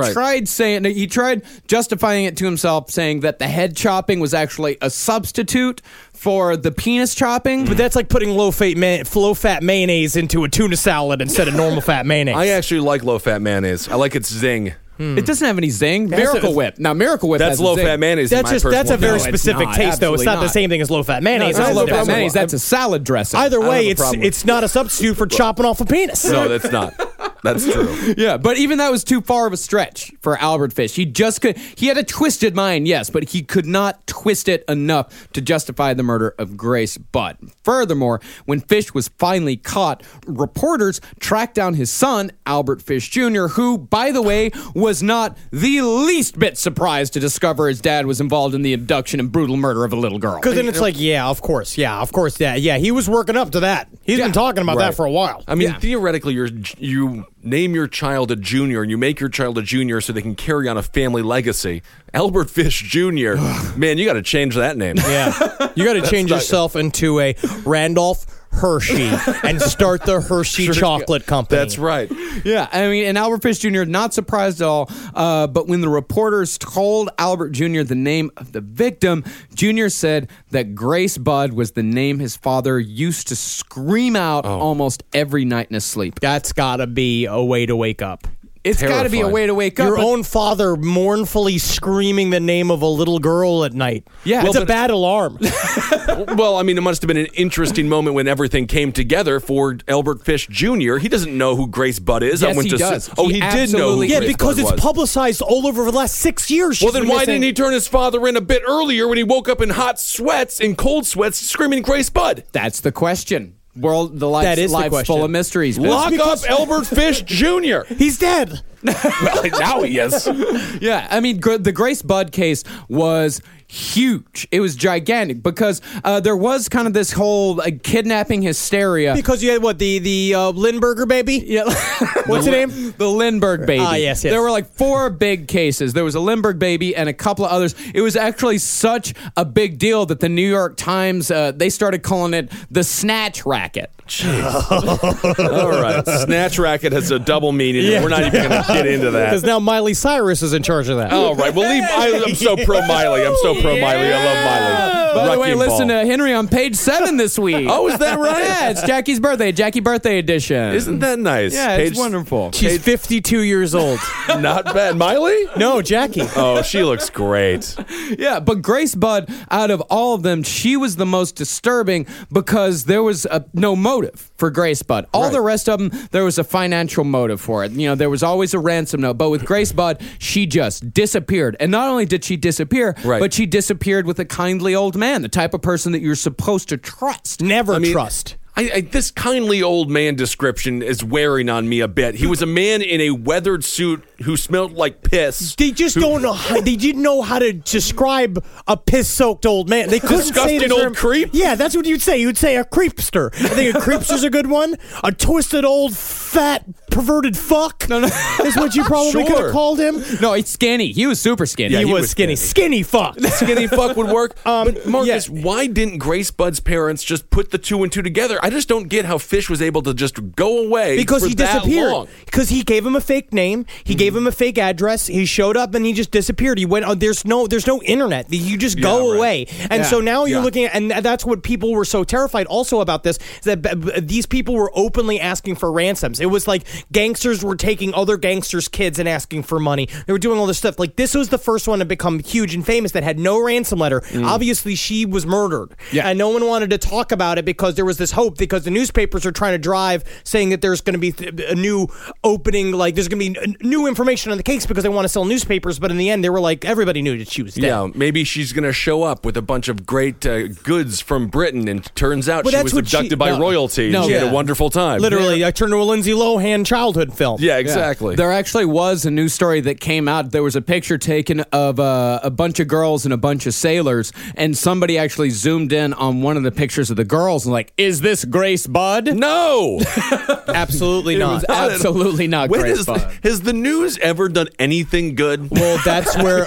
tried justifying it to himself, saying that the head chopping was actually a substitute for the penis chopping. But that's like putting low-fat mayonnaise into a tuna salad instead of normal fat mayonnaise. I actually like low-fat mayonnaise. I like its zing. It doesn't have any zing. Miracle Whip. Now, Miracle Whip that's has low-fat mayonnaise. That's a very specific taste, though. It's not the absolutely same thing as low-fat mayonnaise. No, it's not It's low-fat mayonnaise. That's a salad dressing. Either way, have a problem with it's not a substitute for chopping off a penis. No, that's not. That's true. Yeah, but even that was too far of a stretch for Albert Fish. He had a twisted mind, yes, but he could not twist it enough to justify the murder of Grace Budd. Furthermore, when Fish was finally caught, reporters tracked down his son, Albert Fish Jr., who, by the way, was not the least bit surprised to discover his dad was involved in the abduction and brutal murder of a little girl. Because then it's like, of course, he was working up to that. He's been talking about that for a while. I mean, theoretically, you name your child a junior, and you make your child a junior so they can carry on a family legacy. Albert Fish Jr., man, you got to change that name. Yeah. You got to change yourself into a Randolph Hershey and start the Hershey Chocolate Company. That's right. Yeah, I mean, and Albert Fish Jr., not surprised at all, but when the reporters told Albert Jr. the name of the victim, Jr. said that Grace Budd was the name his father used to scream out almost every night in his sleep. That's got to be a way to wake up. It's got to be a way to wake up. Your own father mournfully screaming the name of a little girl at night. Yeah. It's a bad alarm. Well, I mean, it must have been an interesting moment when everything came together for Albert Fish Jr. He doesn't know who Grace Budd is. Yes, he does. He did know who Grace Budd because it's was. publicized all over for the last 6 years. Well, then why didn't he turn his father in a bit earlier when he woke up in hot sweats, in cold sweats, screaming Grace Budd? That's the question. Life's full of mysteries. Lock up Albert Fish Jr. He's dead. Well, now he is. Yeah, I mean, the Grace Budd case was huge. It was gigantic because there was kind of this whole kidnapping hysteria. Because you had, what, the Lindbergher baby? Yeah. What's the name? The Lindbergh baby. Ah, yes. There were like 4 big cases. There was a Lindbergh baby and a couple of others. It was actually such a big deal that the New York Times, they started calling it the Snatch Racket. All right. Snatch racket has a double meaning. Yeah. We're not even going to get into that. Because now Miley Cyrus is in charge of that. All right. Well, I'm so pro Miley. I'm so pro Miley. I love Miley. By the way, Wrecking listen ball. to Henry on page 7 this week. Oh, is that right? Yeah, it's Jackie's birthday. Jackie birthday edition. Isn't that nice? Yeah, it's wonderful. She's 52 years old. Not bad. Miley? No, Jackie. Oh, she looks great. Yeah, but Grace Budd, out of all of them, she was the most disturbing because there was no motive for Grace Budd. All the rest of them, there was a financial motive for it. You know, there was always a ransom note. But with Grace Budd, she just disappeared. And not only did she disappear, but she disappeared with a kindly old man, the type of person that you're supposed to trust. Never trust. This kindly old man description is wearing on me a bit. He was a man in a weathered suit who smelled like piss. They just don't know. They didn't know how to describe a piss-soaked old man. They couldn't say the Disgusting old term. creep? Yeah, that's what you'd say. You'd say a creepster. I think a creepster's a good one. A twisted old fat perverted fuck. No. Is what you probably could have called him. No, he's skinny. He was super skinny. He was skinny. Skinny fuck. Skinny fuck would work. But Marcus, yeah. why didn't Grace Budd's parents just put the 2 and 2 together? I just don't get how Fish was able to just go away Because for he that disappeared. long. Because he gave him a fake name. He gave him a fake address. He showed up and he just disappeared. He went. There's no internet. You just go right. away. And so now you're looking at, and that's what people were so terrified also about this, is that these people were openly asking for ransoms. It was like gangsters were taking other gangsters' kids and asking for money. They were doing all this stuff. Like, this was the first one to become huge and famous that had no ransom letter. Obviously, she was murdered. Yeah. And no one wanted to talk about it because there was this hope, because the newspapers are trying to drive saying that there's going to be a new opening, like there's going to be new information on the case because they want to sell newspapers. But in the end, they were like, everybody knew that she was dead. Yeah, maybe she's going to show up with a bunch of great goods from Britain, and turns out she was abducted by royalty. No, she had a wonderful time. Literally, I turned to a Lindsay Lohan childhood film. Yeah, exactly. There actually was a news story that came out. There was a picture taken of a bunch of girls and a bunch of sailors, and somebody actually zoomed in on one of the pictures of the girls and like, is this Grace Budd? No! Absolutely not. Absolutely not Grace Budd. Has the news ever done anything good? Well, that's where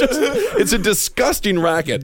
It's a disgusting racket.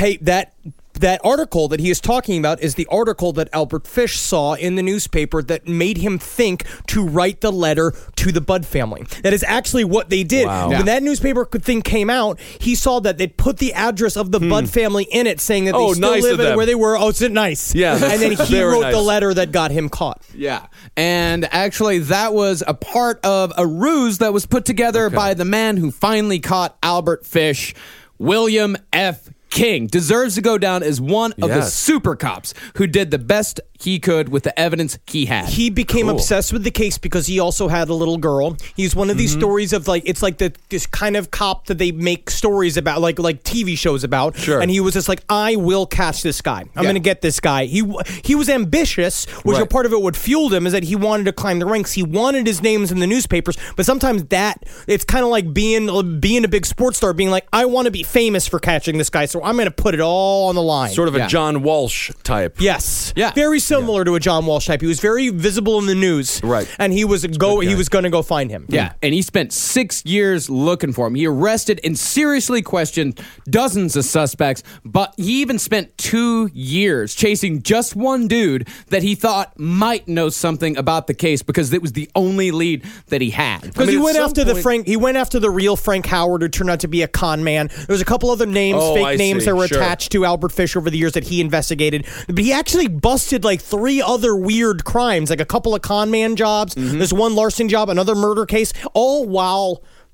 That article that he is talking about is the article that Albert Fish saw in the newspaper that made him think to write the letter to the Budd family. That is actually what they did. Wow. When that newspaper thing came out, he saw that they put the address of the Budd family in it, saying that they still nice live of them. where they were. Oh, is it nice? Yeah, And then he very wrote nice. the letter that got him caught. Yeah. And actually, that was a part of a ruse that was put together by the man who finally caught Albert Fish, William F. King. Deserves to go down as one of the super cops who did the best he could with the evidence he had. He became obsessed with the case because he also had a little girl. He's one of these stories of like, it's like this kind of cop that they make stories about, like TV shows about. Sure. And he was just like, I will catch this guy. I'm going to get this guy. He was ambitious, which a part of it what fueled him is that he wanted to climb the ranks. He wanted his names in the newspapers, but sometimes it's kind of like being a big sports star, being like, I want to be famous for catching this guy, so I'm going to put it all on the line. Sort of a John Walsh type. Yes. Yeah. Very similar to a John Walsh type. He was very visible in the news. Right. And he was going to go find him. Yeah, and he spent 6 years looking for him. He arrested and seriously questioned dozens of suspects, but he even spent 2 years chasing just one dude that he thought might know something about the case because it was the only lead that he had. Because he went after he went after the real Frank Howard, who turned out to be a con man. There was a couple other names, fake names that were attached to Albert Fish over the years that he investigated. But he actually busted like 3 other weird crimes, like a couple of con man jobs. There's one larceny job, another murder case, all while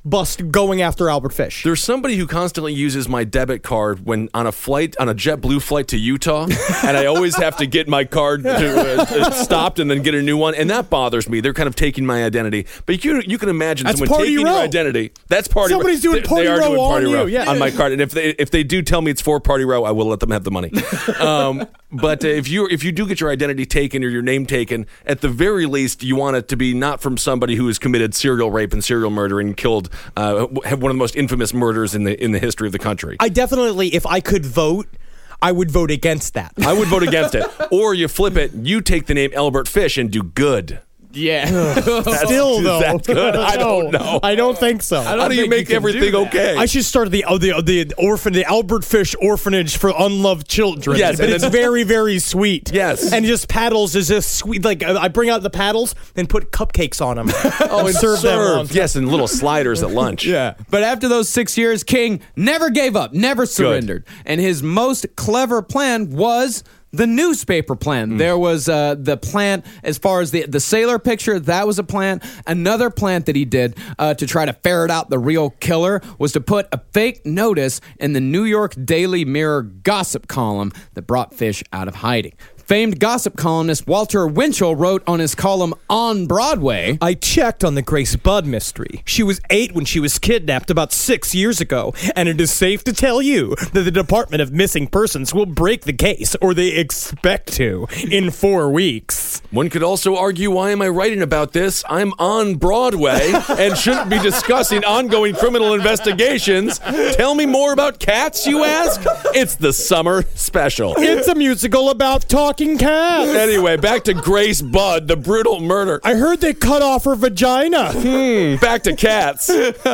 bust going after Albert Fish. There's somebody who constantly uses my debit card when on a JetBlue flight to Utah, and I always have to get my card stopped and then get a new one, and that bothers me. They're kind of taking my identity. But you can imagine That's someone Party taking Row. your identity. That's Party Row. Somebody's doing Party They are Row doing Party on you. Row Yeah. on my card, and if they do tell me it's for Party Row, I will let them have the money. But if you do get your identity taken or your name taken, at the very least, you want it to be not from somebody who has committed serial rape and serial murder and killed one of the most infamous murders in the history of the country. I definitely, if I could vote, I would vote against that. I would vote against it. Or you flip it, you take the name Albert Fish and do good. Yeah. Still, though. That's good. I don't know. I don't think so. How do you make everything okay? I should start the Albert Fish Orphanage for Unloved Children. Yes, but and it's then- very, very sweet. Yes. And just paddles is just sweet. Like, I bring out the paddles and put cupcakes on them. and serve them on. Yes, and little sliders at lunch. Yeah. But after those 6 years, King never gave up, never surrendered. And his most clever plan was the newspaper plan. There was the plan as far as the sailor picture. That was a plan. Another plan that he did to try to ferret out the real killer was to put a fake notice in the New York Daily Mirror gossip column that brought Fish out of hiding. Famed gossip columnist Walter Winchell wrote on his column On Broadway, I checked on the Grace Budd mystery. She was 8 when she was kidnapped about 6 years ago, and it is safe to tell you that the Department of Missing Persons will break the case, or they expect to, in 4 weeks. One could also argue, why am I writing about this? I'm on Broadway and shouldn't be discussing ongoing criminal investigations. Tell me more about cats, you ask? It's the summer special. It's a musical about talking cats. Anyway, back to Grace Budd, the brutal murder. I heard they cut off her vagina. Back to cats.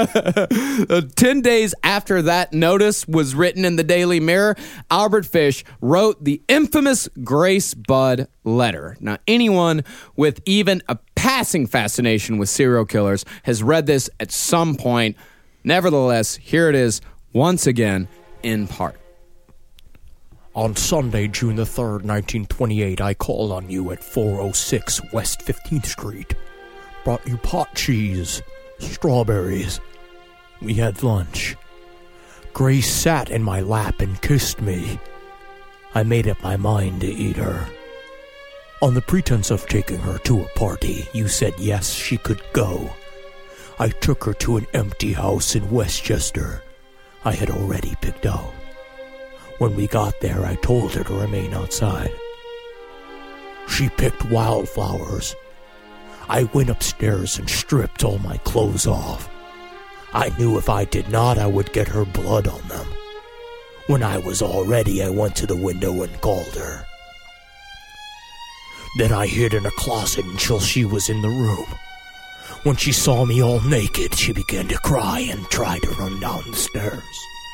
10 days after that notice was written in the Daily Mirror, Albert Fish wrote the infamous Grace Budd letter. Now, anyone with even a passing fascination with serial killers has read this at some point. Nevertheless, here it is once again in part. On Sunday, June the 3rd, 1928, I called on you at 406 West 15th Street. Brought you pot cheese, strawberries. We had lunch. Grace sat in my lap and kissed me. I made up my mind to eat her. On the pretense of taking her to a party, you said yes, she could go. I took her to an empty house in Westchester I had already picked out. When we got there, I told her to remain outside. She picked wildflowers. I went upstairs and stripped all my clothes off. I knew if I did not, I would get her blood on them. When I was all ready, I went to the window and called her. Then I hid in a closet until she was in the room. When she saw me all naked, she began to cry and tried to run down the stairs.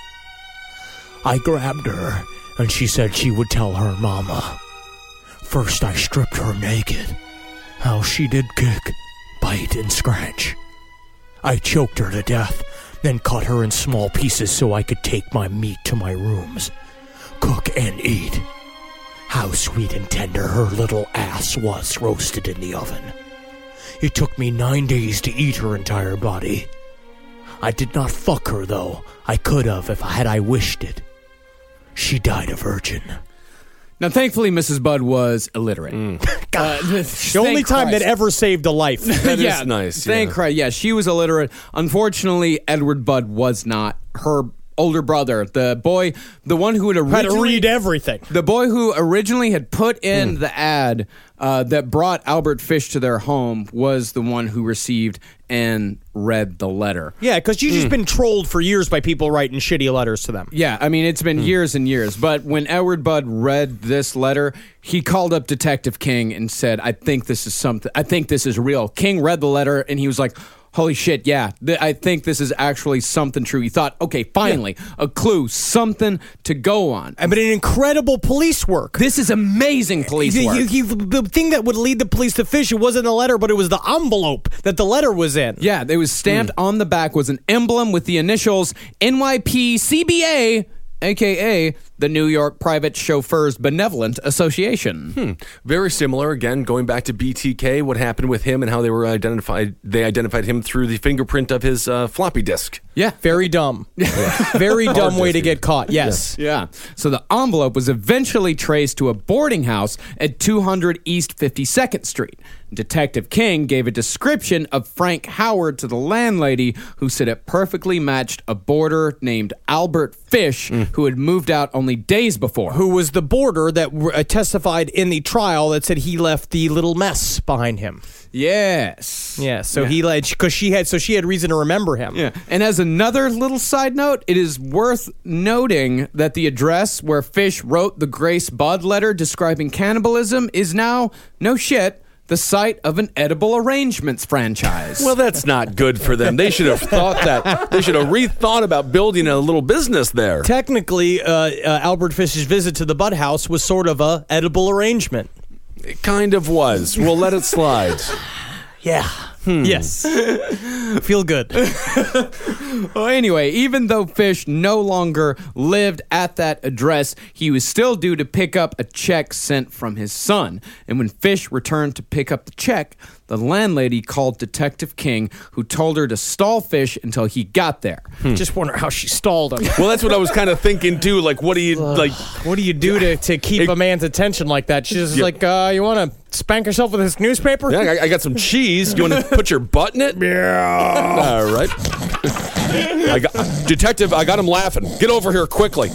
I grabbed her, and she said she would tell her mama. First, I stripped her naked. How she did kick, bite, and scratch. I choked her to death, then cut her in small pieces so I could take my meat to my rooms, cook and eat. How sweet and tender her little ass was roasted in the oven. It took me 9 days to eat her entire body. I did not fuck her, though. I could have if I wished it. She died a virgin. Now, thankfully, Mrs. Budd was illiterate. The only time that ever saved a life. That is nice. Thank Christ. Yeah, she was illiterate. Unfortunately, Edward Budd was not. Her older brother, the boy, the one who had originally... Had to read everything. The boy who originally had put in the ad that brought Albert Fish to their home was the one who received and read the letter. Yeah, because you've just been trolled for years by people writing shitty letters to them. Yeah, I mean, it's been years and years. But when Edward Budd read this letter, he called up Detective King and said, I think this is real. King read the letter and he was like, holy shit, yeah, I think this is actually something true. He thought, okay, finally, a clue, something to go on. But an incredible police work. This is amazing police work. The thing that would lead the police to Fish, it wasn't the letter, but it was the envelope that the letter was in. Yeah, it was stamped on the back was an emblem with the initials NYPCBA, a.k.a. the New York Private Chauffeurs Benevolent Association. Very similar. Again, going back to BTK, what happened with him and how they were identified. They identified him through the fingerprint of his floppy disk. Yeah. Very dumb. Very dumb way to get caught. Yes. Yeah. So the envelope was eventually traced to a boarding house at 200 East 52nd Street. Detective King gave a description of Frank Howard to the landlady, who said it perfectly matched a boarder named Albert Fish, who had moved out only days before. Who was the boarder that testified in the trial that said he left the little mess behind him. Yes. Yeah, so he because she had reason to remember him. Yeah. And as another little side note, it is worth noting that the address where Fish wrote the Grace Budd letter describing cannibalism is now, no shit, the site of an Edible Arrangements franchise. Well, that's not good for them. They should have thought that. They should have rethought about building a little business there. Technically, Albert Fish's visit to the Budd House was sort of a edible arrangement. It kind of was. We'll let it slide. Yeah. Yes. Feel good. Well, anyway, even though Fish no longer lived at that address, he was still due to pick up a check sent from his son. And when Fish returned to pick up the check, the landlady called Detective King, who told her to stall Fish until he got there. Just wonder how she stalled him. Well, that's what I was kind of thinking too. Like, what do you like? What do you do to keep a man's attention like that? She's just like, you want to spank yourself with this newspaper? Yeah, I got some cheese. You want to put your butt in it? Yeah. All right. Detective, I got him laughing. Get over here quickly.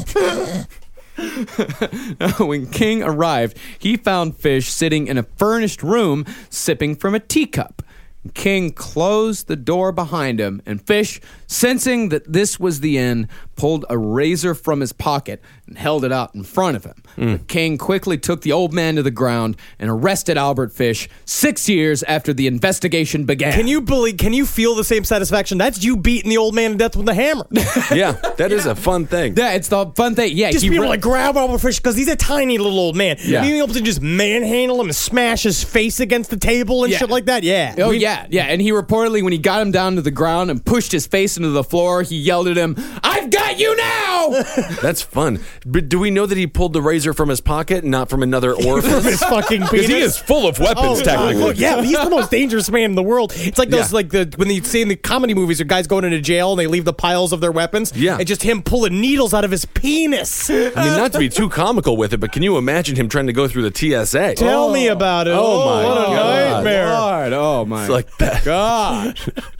When King arrived, he found Fish sitting in a furnished room sipping from a teacup. King closed the door behind him, and Fish, sensing that this was the end, pulled a razor from his pocket and held it out in front of him. But King quickly took the old man to the ground and arrested Albert Fish 6 years after the investigation began. Can you feel the same satisfaction? That's you beating the old man to death with a hammer. Yeah, that is a fun thing. Yeah, it's the fun thing. Yeah, Just being able to grab Albert Fish because he's a tiny little old man. Yeah. Being able to just manhandle him and smash his face against the table and shit like that. Yeah. Oh, yeah. And he reportedly, when he got him down to the ground and pushed his face into the floor, he yelled at him, "I've got you now!" That's fun. But do we know that he pulled the razor from his pocket and not from another orifice? From his fucking penis? Because he is full of weapons, technically. Yeah, he's the most dangerous man in the world. It's like those, when you see in the comedy movies, where guys going into jail and they leave the piles of their weapons. Yeah. And just him pulling needles out of his penis. I mean, not to be too comical with it, but can you imagine him trying to go through the TSA? Tell me about it. Oh, my what a God. nightmare. God, oh my It's like that. God.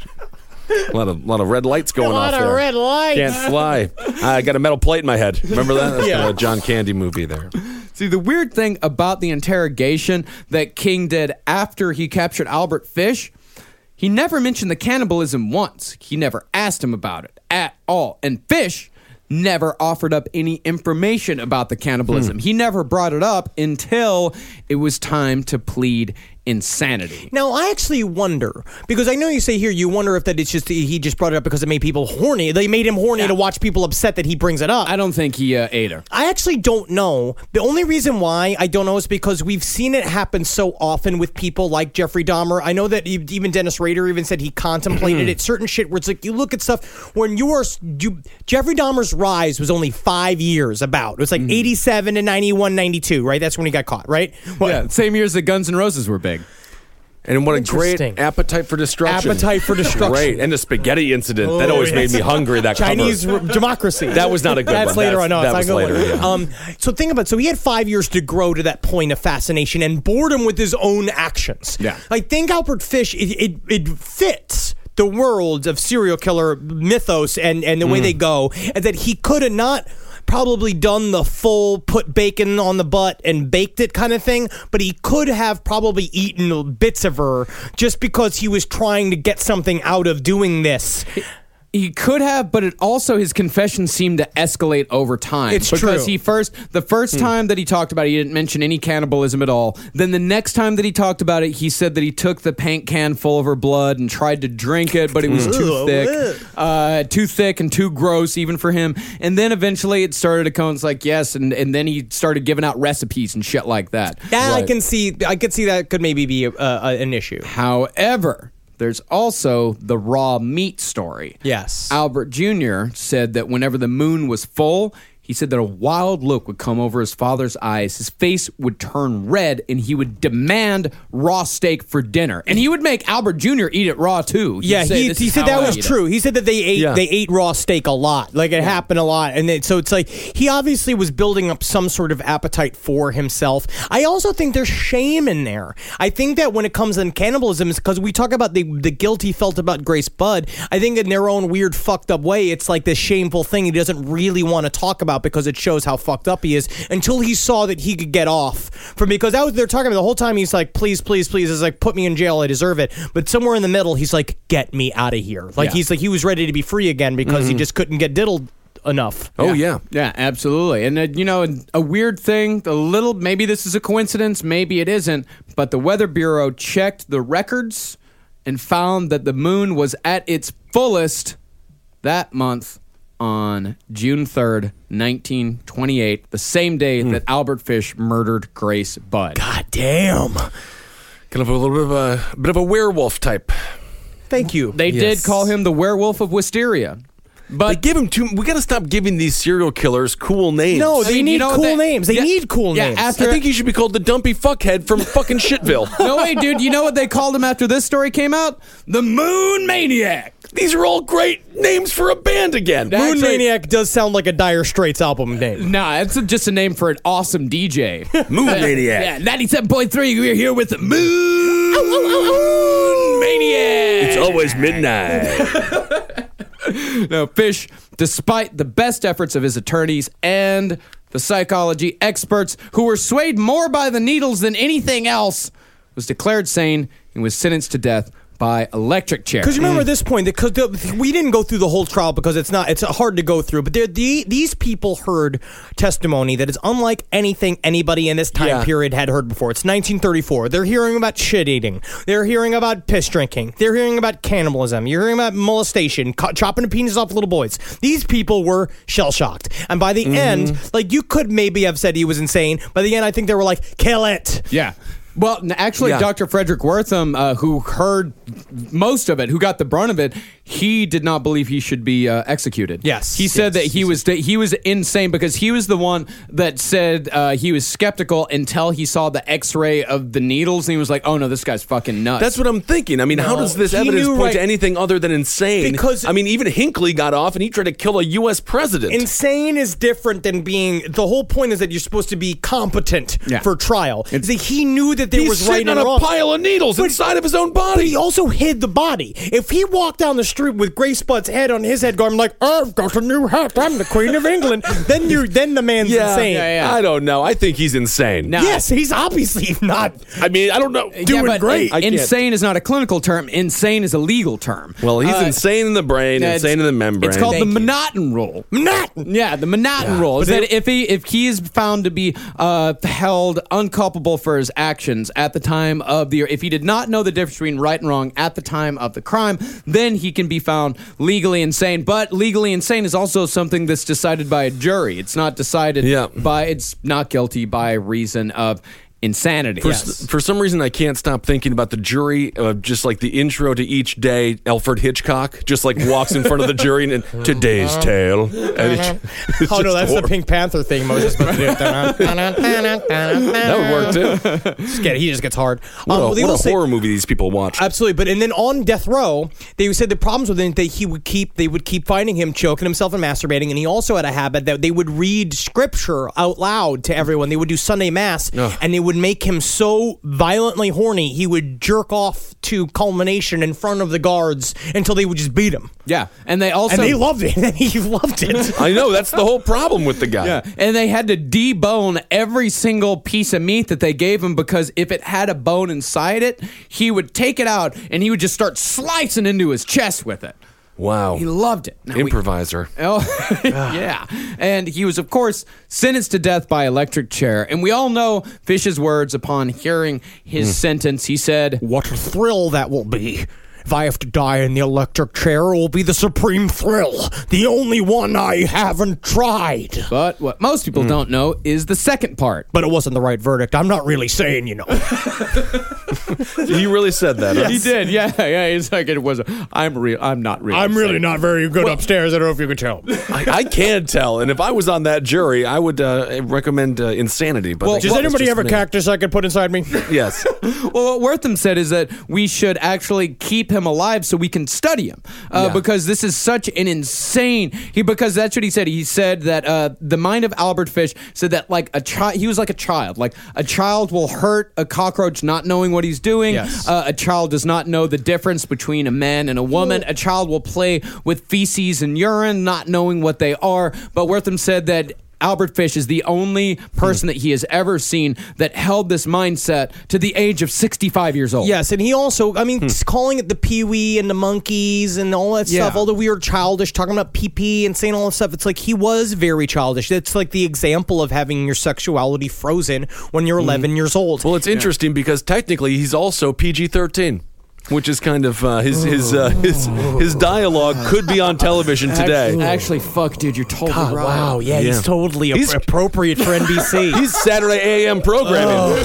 A lot of red lights going off there. A lot of red lights. Can't fly. I got a metal plate in my head. Remember that? That's Yeah. a John Candy movie there. See, the weird thing about the interrogation that King did after he captured Albert Fish, he never mentioned the cannibalism once. He never asked him about it at all. And Fish never offered up any information about the cannibalism. He never brought it up until it was time to plead insanity. Now, I actually wonder, because I know you say here, you wonder if that it's just he just brought it up because it made people horny. They made him horny to watch people upset that he brings it up. I don't think he ate her. I actually don't know. The only reason why I don't know is because we've seen it happen so often with people like Jeffrey Dahmer. I know that even Dennis Rader even said he contemplated it. Certain shit where it's like you look at stuff when Jeffrey Dahmer's rise was only 5 years about. It was like 87 to 91, 92, right? That's when he got caught, right? Yeah, same years that Guns N' Roses were big. And what a great Interesting. appetite for destruction. Appetite for destruction. Great. And the spaghetti incident. That always made me hungry, that Chinese cover. democracy. That was not a good That's one. later on. No, that it's was not a good later, one. yeah. So think about it. So he had 5 years to grow to that point of fascination and boredom with his own actions. Yeah. Like, think Albert Fish, it fits the world of serial killer mythos and the way they go, and that he could have not probably done the full put bacon on the butt and baked it kind of thing, but he could have probably eaten bits of her just because he was trying to get something out of doing this. He could have, but it also, his confession seemed to escalate over time. It's because true. The first time that he talked about it, he didn't mention any cannibalism at all. Then the next time that he talked about it, he said that he took the paint can full of her blood and tried to drink it, but it was too thick and too gross even for him. And then eventually it started to come, it's like, yes, and then he started giving out recipes and shit like that. Yeah, I can see that could maybe be an issue. However, there's also the raw meat story. Yes. Albert Jr. said that whenever the moon was full, he he said that a wild look would come over his father's eyes. His face would turn red, and he would demand raw steak for dinner. And he would make Albert Jr. eat it raw, too. Yeah, he said that was true. He said that they ate raw steak a lot. Like, it happened a lot. And so it's like, he obviously was building up some sort of appetite for himself. I also think there's shame in there. I think that when it comes to cannibalism, it's because we talk about the guilt he felt about Grace Budd. I think in their own weird, fucked up way, it's like this shameful thing he doesn't really want to talk about because it shows how fucked up he is, until he saw that he could get off from, because that was they're talking about the whole time. He's like, please, please, please. It's like, put me in jail. I deserve it. But somewhere in the middle, he's like, get me out of here. Like, he's like, he was ready to be free again because he just couldn't get diddled enough. Oh, yeah. Yeah, absolutely. And, you know, a weird thing, maybe this is a coincidence, maybe it isn't, but the Weather Bureau checked the records and found that the moon was at its fullest that month on June 3rd, 1928, the same day that Albert Fish murdered Grace Budd. God damn. Kind of a little bit of a werewolf type. Thank you. They did call him the werewolf of Wisteria. But they give him we got to stop giving these serial killers cool names. No, they need cool names. They need cool names. I think he should be called the dumpy fuckhead from fucking Shitville. No way, dude. You know what they called him after this story came out? The Moon Maniac. These are all great names for a band again. Moon Maniac does sound like a Dire Straits album name. Nah, it's just a name for an awesome DJ. Moon Maniac. Yeah, 97.3. We're here with the Moon Maniac. It's always midnight. No, Fish, despite the best efforts of his attorneys and the psychology experts who were swayed more by the needles than anything else, was declared sane and was sentenced to death by electric chair. Because remember at this point, because we didn't go through the whole trial because it's hard to go through, but these people heard testimony that is unlike anything anybody in this time period had heard before. It's 1934. They're hearing about shit eating. They're hearing about piss drinking. They're hearing about cannibalism. You're hearing about molestation, chopping the penis off little boys. These people were shell-shocked. And by the end, like, you could maybe have said he was insane. By the end, I think they were like, kill it. Yeah. Well, actually, Dr. Frederick Wortham, who heard most of it, who got the brunt of it, he did not believe he should be executed. Yes. He said that he was insane because he was the one that said he was skeptical until he saw the X-ray of the needles, and he was like, oh, no, this guy's fucking nuts. That's what I'm thinking. I mean, how does this evidence point to anything other than insane? Because, I mean, even Hinckley got off, and he tried to kill a U.S. president. Insane is different than being... The whole point is that you're supposed to be competent for trial. He knew that there was right and wrong. He's sitting on a pile of needles inside of his own body. But he also hid the body. If he walked down the street with Grace Budd's head on his head going like, I've got a new hat, I'm the Queen of England, then the man's insane. I don't know. I think he's insane. Now, yes, he's obviously not. I mean, I don't know. Doing great. Insane is not a clinical term. Insane is a legal term. Well, he's insane in the brain, insane in the membrane. It's called the Monotone Rule. Yeah, the Monotone Rule is that if he is found to be held unculpable for his actions at the time of if he did not know the difference between right and wrong at the time of the crime, then he can be found legally insane. But legally insane is also something that's decided by a jury. It's not decided it's not guilty by reason of insanity. For some reason, I can't stop thinking about the jury, just like the intro to each day. Alfred Hitchcock just like walks in front of the jury and today's tale. And oh no, that's the Pink Panther thing Moses supposed to do. That would work too. He just gets hard. What a horror movie these people watch. Absolutely, but and then on death row, they said the problems with him that they would keep finding him choking himself and masturbating, and he also had a habit that they would read scripture out loud to everyone. They would do Sunday mass, and they would make him so violently horny he would jerk off to culmination in front of the guards until they would just beat him. Yeah, and they loved it. And he loved it. I know, that's the whole problem with the guy. Yeah, and they had to debone every single piece of meat that they gave him because if it had a bone inside it, he would take it out and he would just start slicing into his chest with it. Wow. He loved it. Now Improviser. Yeah. And he was, of course, sentenced to death by electric chair. And we all know Fish's words upon hearing his sentence. He said, "What a thrill that will be. if I have to die in the electric chair, it will be the supreme thrill. The only one I haven't tried. But what most people don't know is the second part. But it wasn't the right verdict. I'm not really saying, He really said that. Huh? He did, yeah. He's like, it was. I'm not really. I'm really not very good upstairs. I don't know if you can tell. I can tell, and if I was on that jury, I would recommend insanity. But Does anybody have a cactus I could put inside me? Yes. Well, what Wortham said is that we should actually keep him alive so we can study him, because this is such an insane. Because that's what he said. He said that the mind of Albert Fish said that like a child, he was like a child. Like a child will hurt a cockroach not knowing what he's doing. Yes. A child does not know the difference between a man and a woman. A child will play with feces and urine, not knowing what they are. But Wortham said that Albert Fish is the only person that he has ever seen that held this mindset to the age of 65 years old. Yes, and he also, calling it the Pee-wee and the monkeys and all that stuff, all the weird childish, talking about pee-pee and saying all that stuff, it's like he was very childish. It's like the example of having your sexuality frozen when you're 11 years old. Well, it's interesting because technically he's also PG-13. Which is kind of his dialogue could be on television today. Actually, fuck, dude, you're totally right. Wow, he's totally appropriate for NBC. He's Saturday AM programming.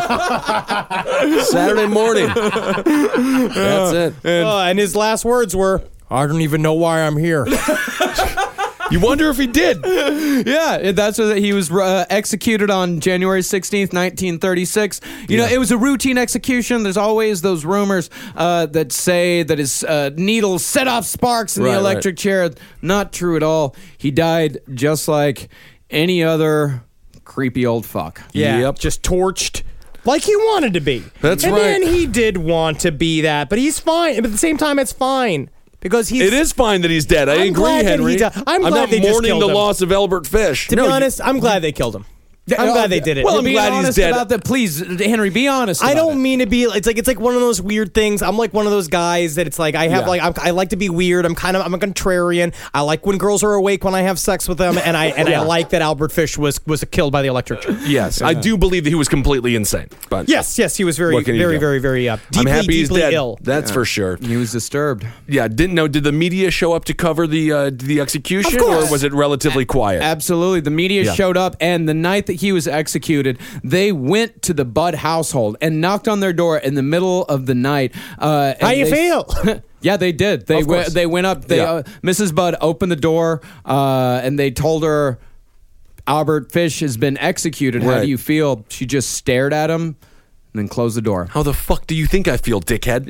Saturday morning. That's it. And his last words were, "I don't even know why I'm here." You wonder if he did. Yeah, that's what he was executed on January 16th, 1936. You know, it was a routine execution. There's always those rumors that say that his needles set off sparks in the electric chair. Not true at all. He died just like any other creepy old fuck. Yeah, just torched. Like he wanted to be. That's right. right. And then he did want to be that, but he's fine. But at the same time, it's fine. Because it is fine that he's dead. I I'm agree, glad that Henry. he died. I'm glad not they just mourning killed the him. loss of Albert Fish. To be honest, I'm glad they killed him. I'm glad they did it. Well, I'm Be glad he's honest dead. about that. Please, Henry, be honest I about don't it. mean to be. It's like one of those weird things. I'm like one of those guys that it's like I have I like to be weird. I'm a contrarian. I like when girls are awake when I have sex with them, and I like that Albert Fish was killed by the electric chair. Yes, I do believe that he was completely insane. But Yes, he was very deeply, I'm happy he's deeply dead. ill. That's for sure. He was disturbed. Yeah, did the media show up to cover the execution, Of course. or was it relatively quiet? Absolutely. The media showed up, and the night that he was executed, they went to the Budd household and knocked on their door in the middle of the night. How you feel? Yeah, they did. They went up. Mrs. Budd opened the door, and they told her, Albert Fish has been executed. How do you feel? She just stared at him and then closed the door. How the fuck do you think I feel, dickhead?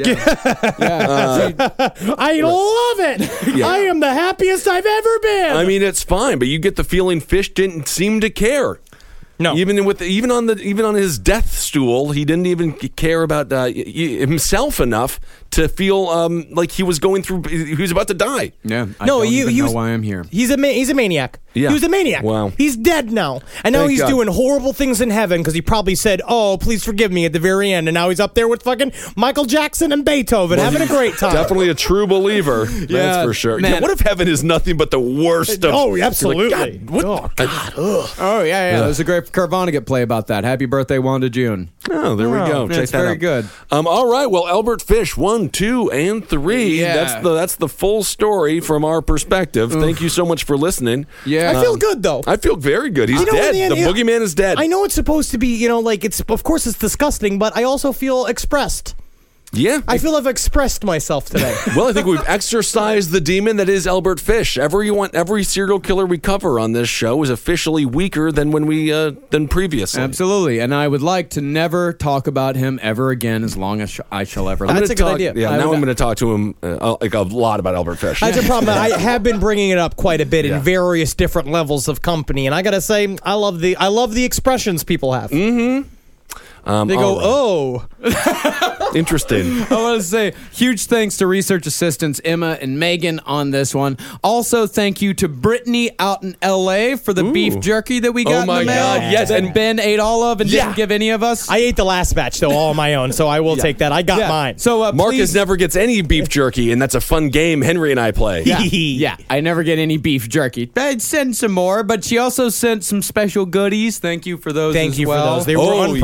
I love it. Yeah. I am the happiest I've ever been. I mean, it's fine, but you get the feeling Fish didn't seem to care. No, even on his death stool, he didn't even care about himself enough to feel like he was going through. He was about to die. Yeah, I don't even know why I'm here. He's a maniac. Yeah. He was a maniac. Wow. He's dead now, and now Thank he's God. doing horrible things in heaven because he probably said, "Oh, please forgive me" at the very end, and now he's up there with fucking Michael Jackson and Beethoven, having a great time. Definitely a true believer. That's for sure. man. Yeah, what if heaven is nothing but the worst of? Oh, absolutely. Like, God, what? Oh, yeah. There's a great Kurt Vonnegut play about that. Happy birthday, Wanda June. Oh, there we go. Check It's that very out. good. All right. Well, Albert Fish, 1, 2, and 3. Yeah. That's the full story from our perspective. Thank you so much for listening. Yeah. I feel good though. I feel very good. He's You know, dead. in The boogeyman is dead. I know it's supposed to be, of course it's disgusting, but I also feel expressed. Yeah. I feel I've expressed myself today. Well, I think we've exorcised the demon that is Albert Fish. Every serial killer we cover on this show is officially weaker than than previously. Absolutely. And I would like to never talk about him ever again as long as I shall ever live. That's a good idea. Yeah, now I'm going to talk to him like a lot about Albert Fish. That's a problem. I have been bringing it up quite a bit in various different levels of company, and I gotta say, I love the expressions people have. Mm-hmm. They go, all right. "Oh." Interesting. I want to say huge thanks to research assistants Emma and Megan on this one. Also, thank you to Brittany out in L.A. for the beef jerky that we got in my the mail. God, yes. And Ben ate all of and didn't give any of us. I ate the last batch, though, all on my own, so I will take that. I got mine. So Marcus please, never gets any beef jerky, and that's a fun game Henry and I play. yeah, I never get any beef jerky. I'd send some more, but she also sent some special goodies. Thank you for those Thank as you well. for those. They were unpredictable.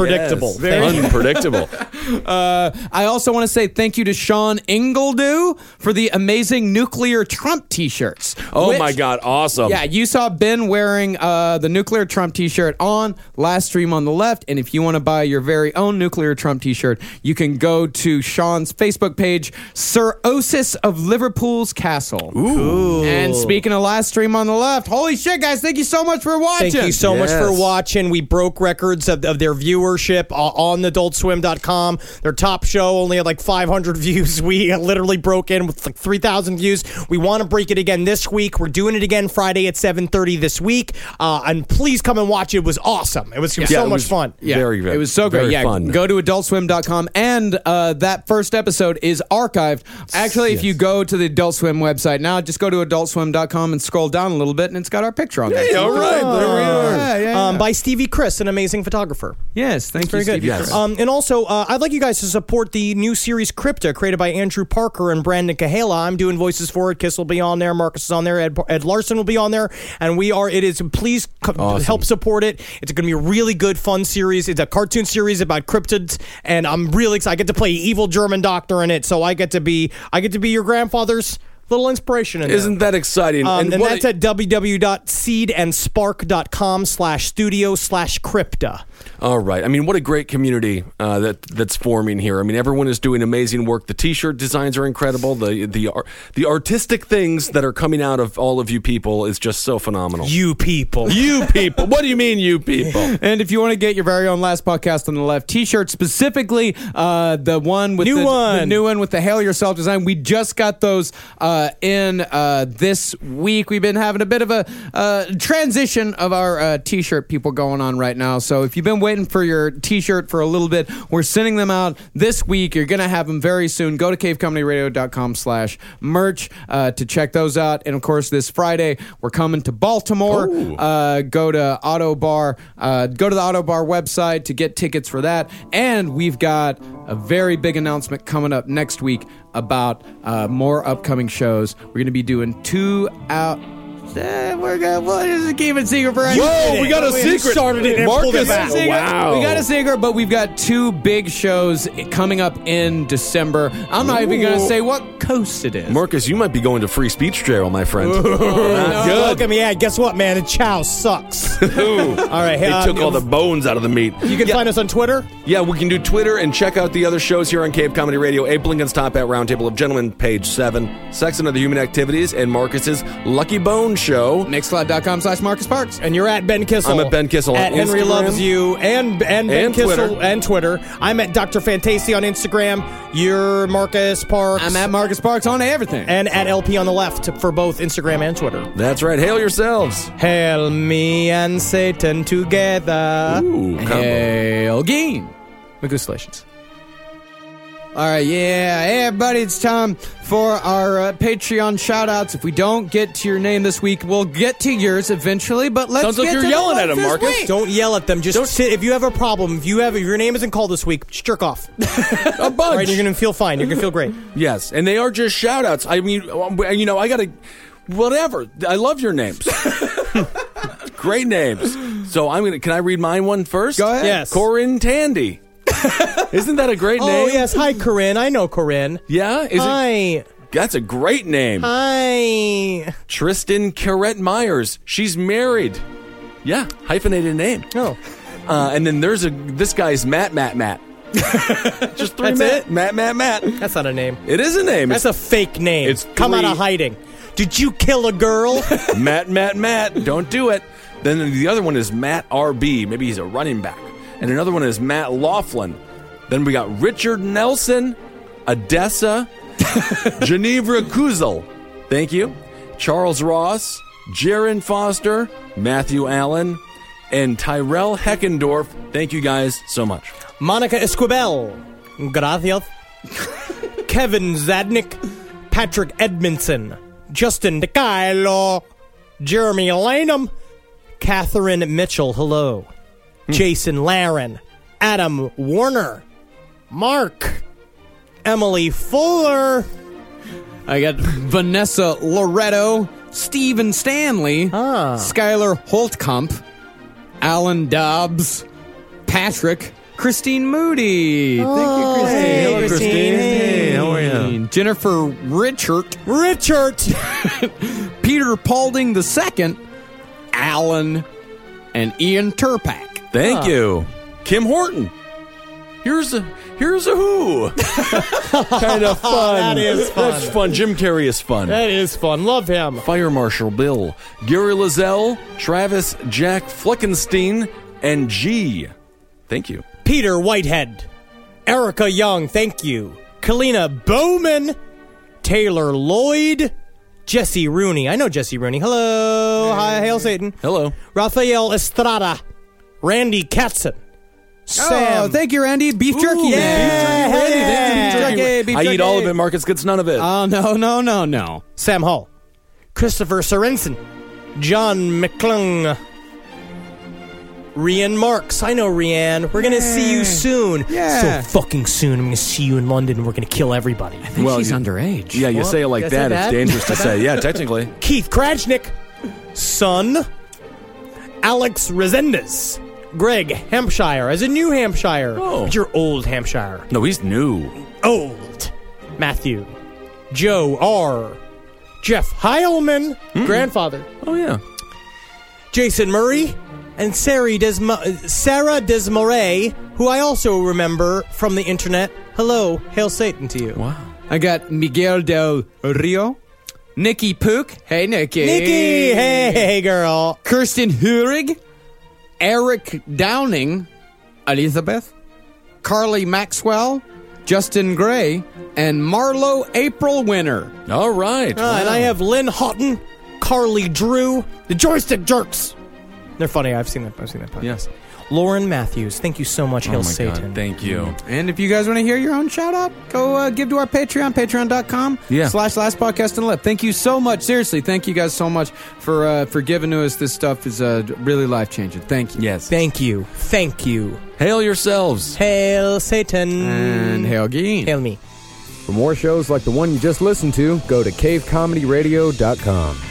unpredictable. Unpredictable. I also want to say thank you to Sean Ingledew for the amazing Nuclear Trump t-shirts. Oh, my God. Awesome. Yeah, you saw Ben wearing the Nuclear Trump t-shirt on last stream on the left. And if you want to buy your very own Nuclear Trump t-shirt, you can go to Sean's Facebook page, Sir Osis of Liverpool's Castle. Ooh. And speaking of last stream on the left, holy shit, guys, thank you so much for watching. Thank you so much for watching. We broke records of their viewership on adultswim.com. Their top show only had like 500 views. We literally broke in with like 3,000 views. We want to break it again this week. We're doing it again Friday at 7:30 this week. And please come and watch it. It was awesome. It was so much fun. Yeah, very, it was so great. very Yeah, fun. go to adultswim.com, and that first episode is archived. Actually, if you go to the Adult Swim website now, just go to adultswim.com and scroll down a little bit, and it's got our picture on there. Hey, all right, there we are. Yeah. By Stevie Chris, an amazing photographer. Yes, thank you, Very good. Stevie. Yes. And also, I'd like you guys to support the new series Crypta, created by Andrew Parker and Brandon Cahala. I'm doing voices for it. Kiss will be on there. Marcus is on there. Ed Larson will be on there. And please help support it. It's going to be a really good, fun series. It's a cartoon series about cryptids, and I'm really excited. I get to play evil German doctor in it, so I get to be your grandfather's little inspiration in there. Isn't that exciting? And that's at www.seedandspark.com/studio/crypta. All right. I mean, what a great community that's forming here. I mean, everyone is doing amazing work. The T-shirt designs are incredible. The artistic things that are coming out of all of you people is just so phenomenal. You people. You people. What do you mean, you people? And if you want to get your very own Last Podcast on the Left t-shirt, specifically the one with the new one with the Hail Yourself design, we just got those in this week. We've been having a bit of a transition of our t-shirt people going on right now. So if you've been waiting for your t-shirt for a little bit, we're sending them out this week. You're going to have them very soon. Go to cavecomedyradio.com/merch to check those out. And of course, this Friday, we're coming to Baltimore. Go to Auto Bar. Go to the Auto Bar website to get tickets for that. And we've got a very big announcement coming up next week about more upcoming shows. We're going to be doing 2 out. What is it? Keep it secret for us. Whoa, we got a secret. Started it and pulled it back. Wow. We got a secret, but we've got 2 big shows coming up in December. I'm not even going to say what coast it is. Marcus, you might be going to free speech jail, my friend. Not Look at me. Yeah, guess what, man? The chow sucks. Ooh. All right. They took all the bones out of the meat. You can find us on Twitter. Yeah, we can do Twitter and check out the other shows here on Cave Comedy Radio. Abe Lincoln's Top Hat Roundtable of Gentlemen, page 7. Sex and Other Human Activities, and Marcus's Lucky Bone Show. Mixcloud.com/Marcus Parks. And you're at Ben Kissel. I'm at Ben Kissel at on Henry Instagram. Loves You and Ben Kissel Twitter. and Twitter. I'm at Dr. Fantasy on Instagram. You're Marcus Parks. I'm at Marcus Parks on everything. And at LP on the left for both Instagram and Twitter. That's right. Hail yourselves. Hail me and Satan together. Ooh, combo. Hail Geen. Congratulations. All right, yeah. Hey, everybody, it's time for our Patreon shout-outs. If we don't get to your name this week, we'll get to yours eventually, but let's Sounds like get you're to yelling the at him, ones this Marcus. week. Don't yell at them. Just sit. If you have a problem, if your name isn't called this week, just jerk off. A bunch. All right, you're going to feel fine. You're going to feel great. Yes, and they are just shout-outs. I mean, you know, I got to... Whatever. I love your names. Great names. So can I read mine one first? Go ahead. Yes. Corinne Tandy. Isn't that a great name? Oh, yes. Hi, Corinne. I know Corinne. Yeah? Hi. That's a great name. Hi. Tristan Carette Myers. She's married. Yeah, hyphenated name. Oh. And then there's this guy's Matt. Just 3 That's Matt. it? Matt. That's not a name. It is a name. That's a fake name. It's Come out 3. of hiding. Did you kill a girl? Matt. Don't do it. Then the other one is Matt RB. Maybe he's a running back. And another one is Matt Laughlin. Then we got Richard Nelson, Odessa, Genevra Kuzel. Thank you. Charles Ross, Jaron Foster, Matthew Allen, and Tyrell Heckendorf. Thank you guys so much. Monica Esquivel. Gracias. Kevin Zadnik. Patrick Edmondson. Justin DeCilo. Jeremy Lanham. Catherine Mitchell. Hello. Jason Laren. Adam Warner. Mark. Emily Fuller. I got Vanessa Loretto, Stephen Stanley, Skylar Holtkamp, Alan Dobbs, Patrick, Christine Moody. Thank you, Christine. hey, Hello, Christine. Hey, how are you? Jennifer Richard. Peter Paulding II. Alan and Ian Turpak. Thank you. Kim Horton. Here's a who. Kind of fun. That is fun. That's fun. Jim Carrey is fun. That is fun. Love him. Fire Marshal Bill, Gary Lazelle, Travis Jack Fleckenstein, and G. Thank you. Peter Whitehead. Erica Young, thank you. Kalina Bowman. Taylor Lloyd. Jesse Rooney. I know Jesse Rooney. Hello. Hi, hail Satan. Hello. Rafael Estrada. Randy Katzen. Sam. Oh, thank you, Randy. Beef jerky. Yeah, Man. hell Randy, yeah. thank you, beef jerky. Beef I jerky. eat all of it. Marcus gets none of it. Oh, no. Sam Hall. Christopher Sorensen. John McClung. Rian Marks. I know Rian. We're going to see you soon. Yeah. So fucking soon. I'm going to see you in London and we're going to kill everybody. I think she's underage. Yeah, you say it like Is that. that It's bad? dangerous to say. Yeah, technically. Keith Krajnik. Son. Alex Resendez. Greg Hampshire, as in New Hampshire. Oh. But you're old Hampshire. No, he's new. Old. Matthew. Joe R. Jeff Heilman. Grandfather. Oh, yeah. Jason Murray. And Sarah Desmarais, who I also remember from the internet. Hello, hail Satan to you. Wow. I got Miguel Del Rio. Nikki Pook. Hey, Nikki. Nikki, hey girl. Kirsten Hurig. Eric Downing. Elizabeth. Carly Maxwell. Justin Gray. And Marlo April Winner. All right. And I have Lynn Houghton, Carly Drew, the Joystick Jerks. They're funny. I've seen that podcast. Yes. Lauren Matthews, thank you so much, Oh, hail my Satan. God. Thank you. And if you guys want to hear your own shout out, go give to our Patreon, patreon.com Yeah. / Last Podcast and Lip. Thank you so much. Seriously, thank you guys so much for giving to us. This stuff is really life changing. Thank you. Yes. Thank you. Thank you. Hail yourselves. Hail Satan. And hail Geen. Hail me. For more shows like the one you just listened to, go to cavecomedyradio.com.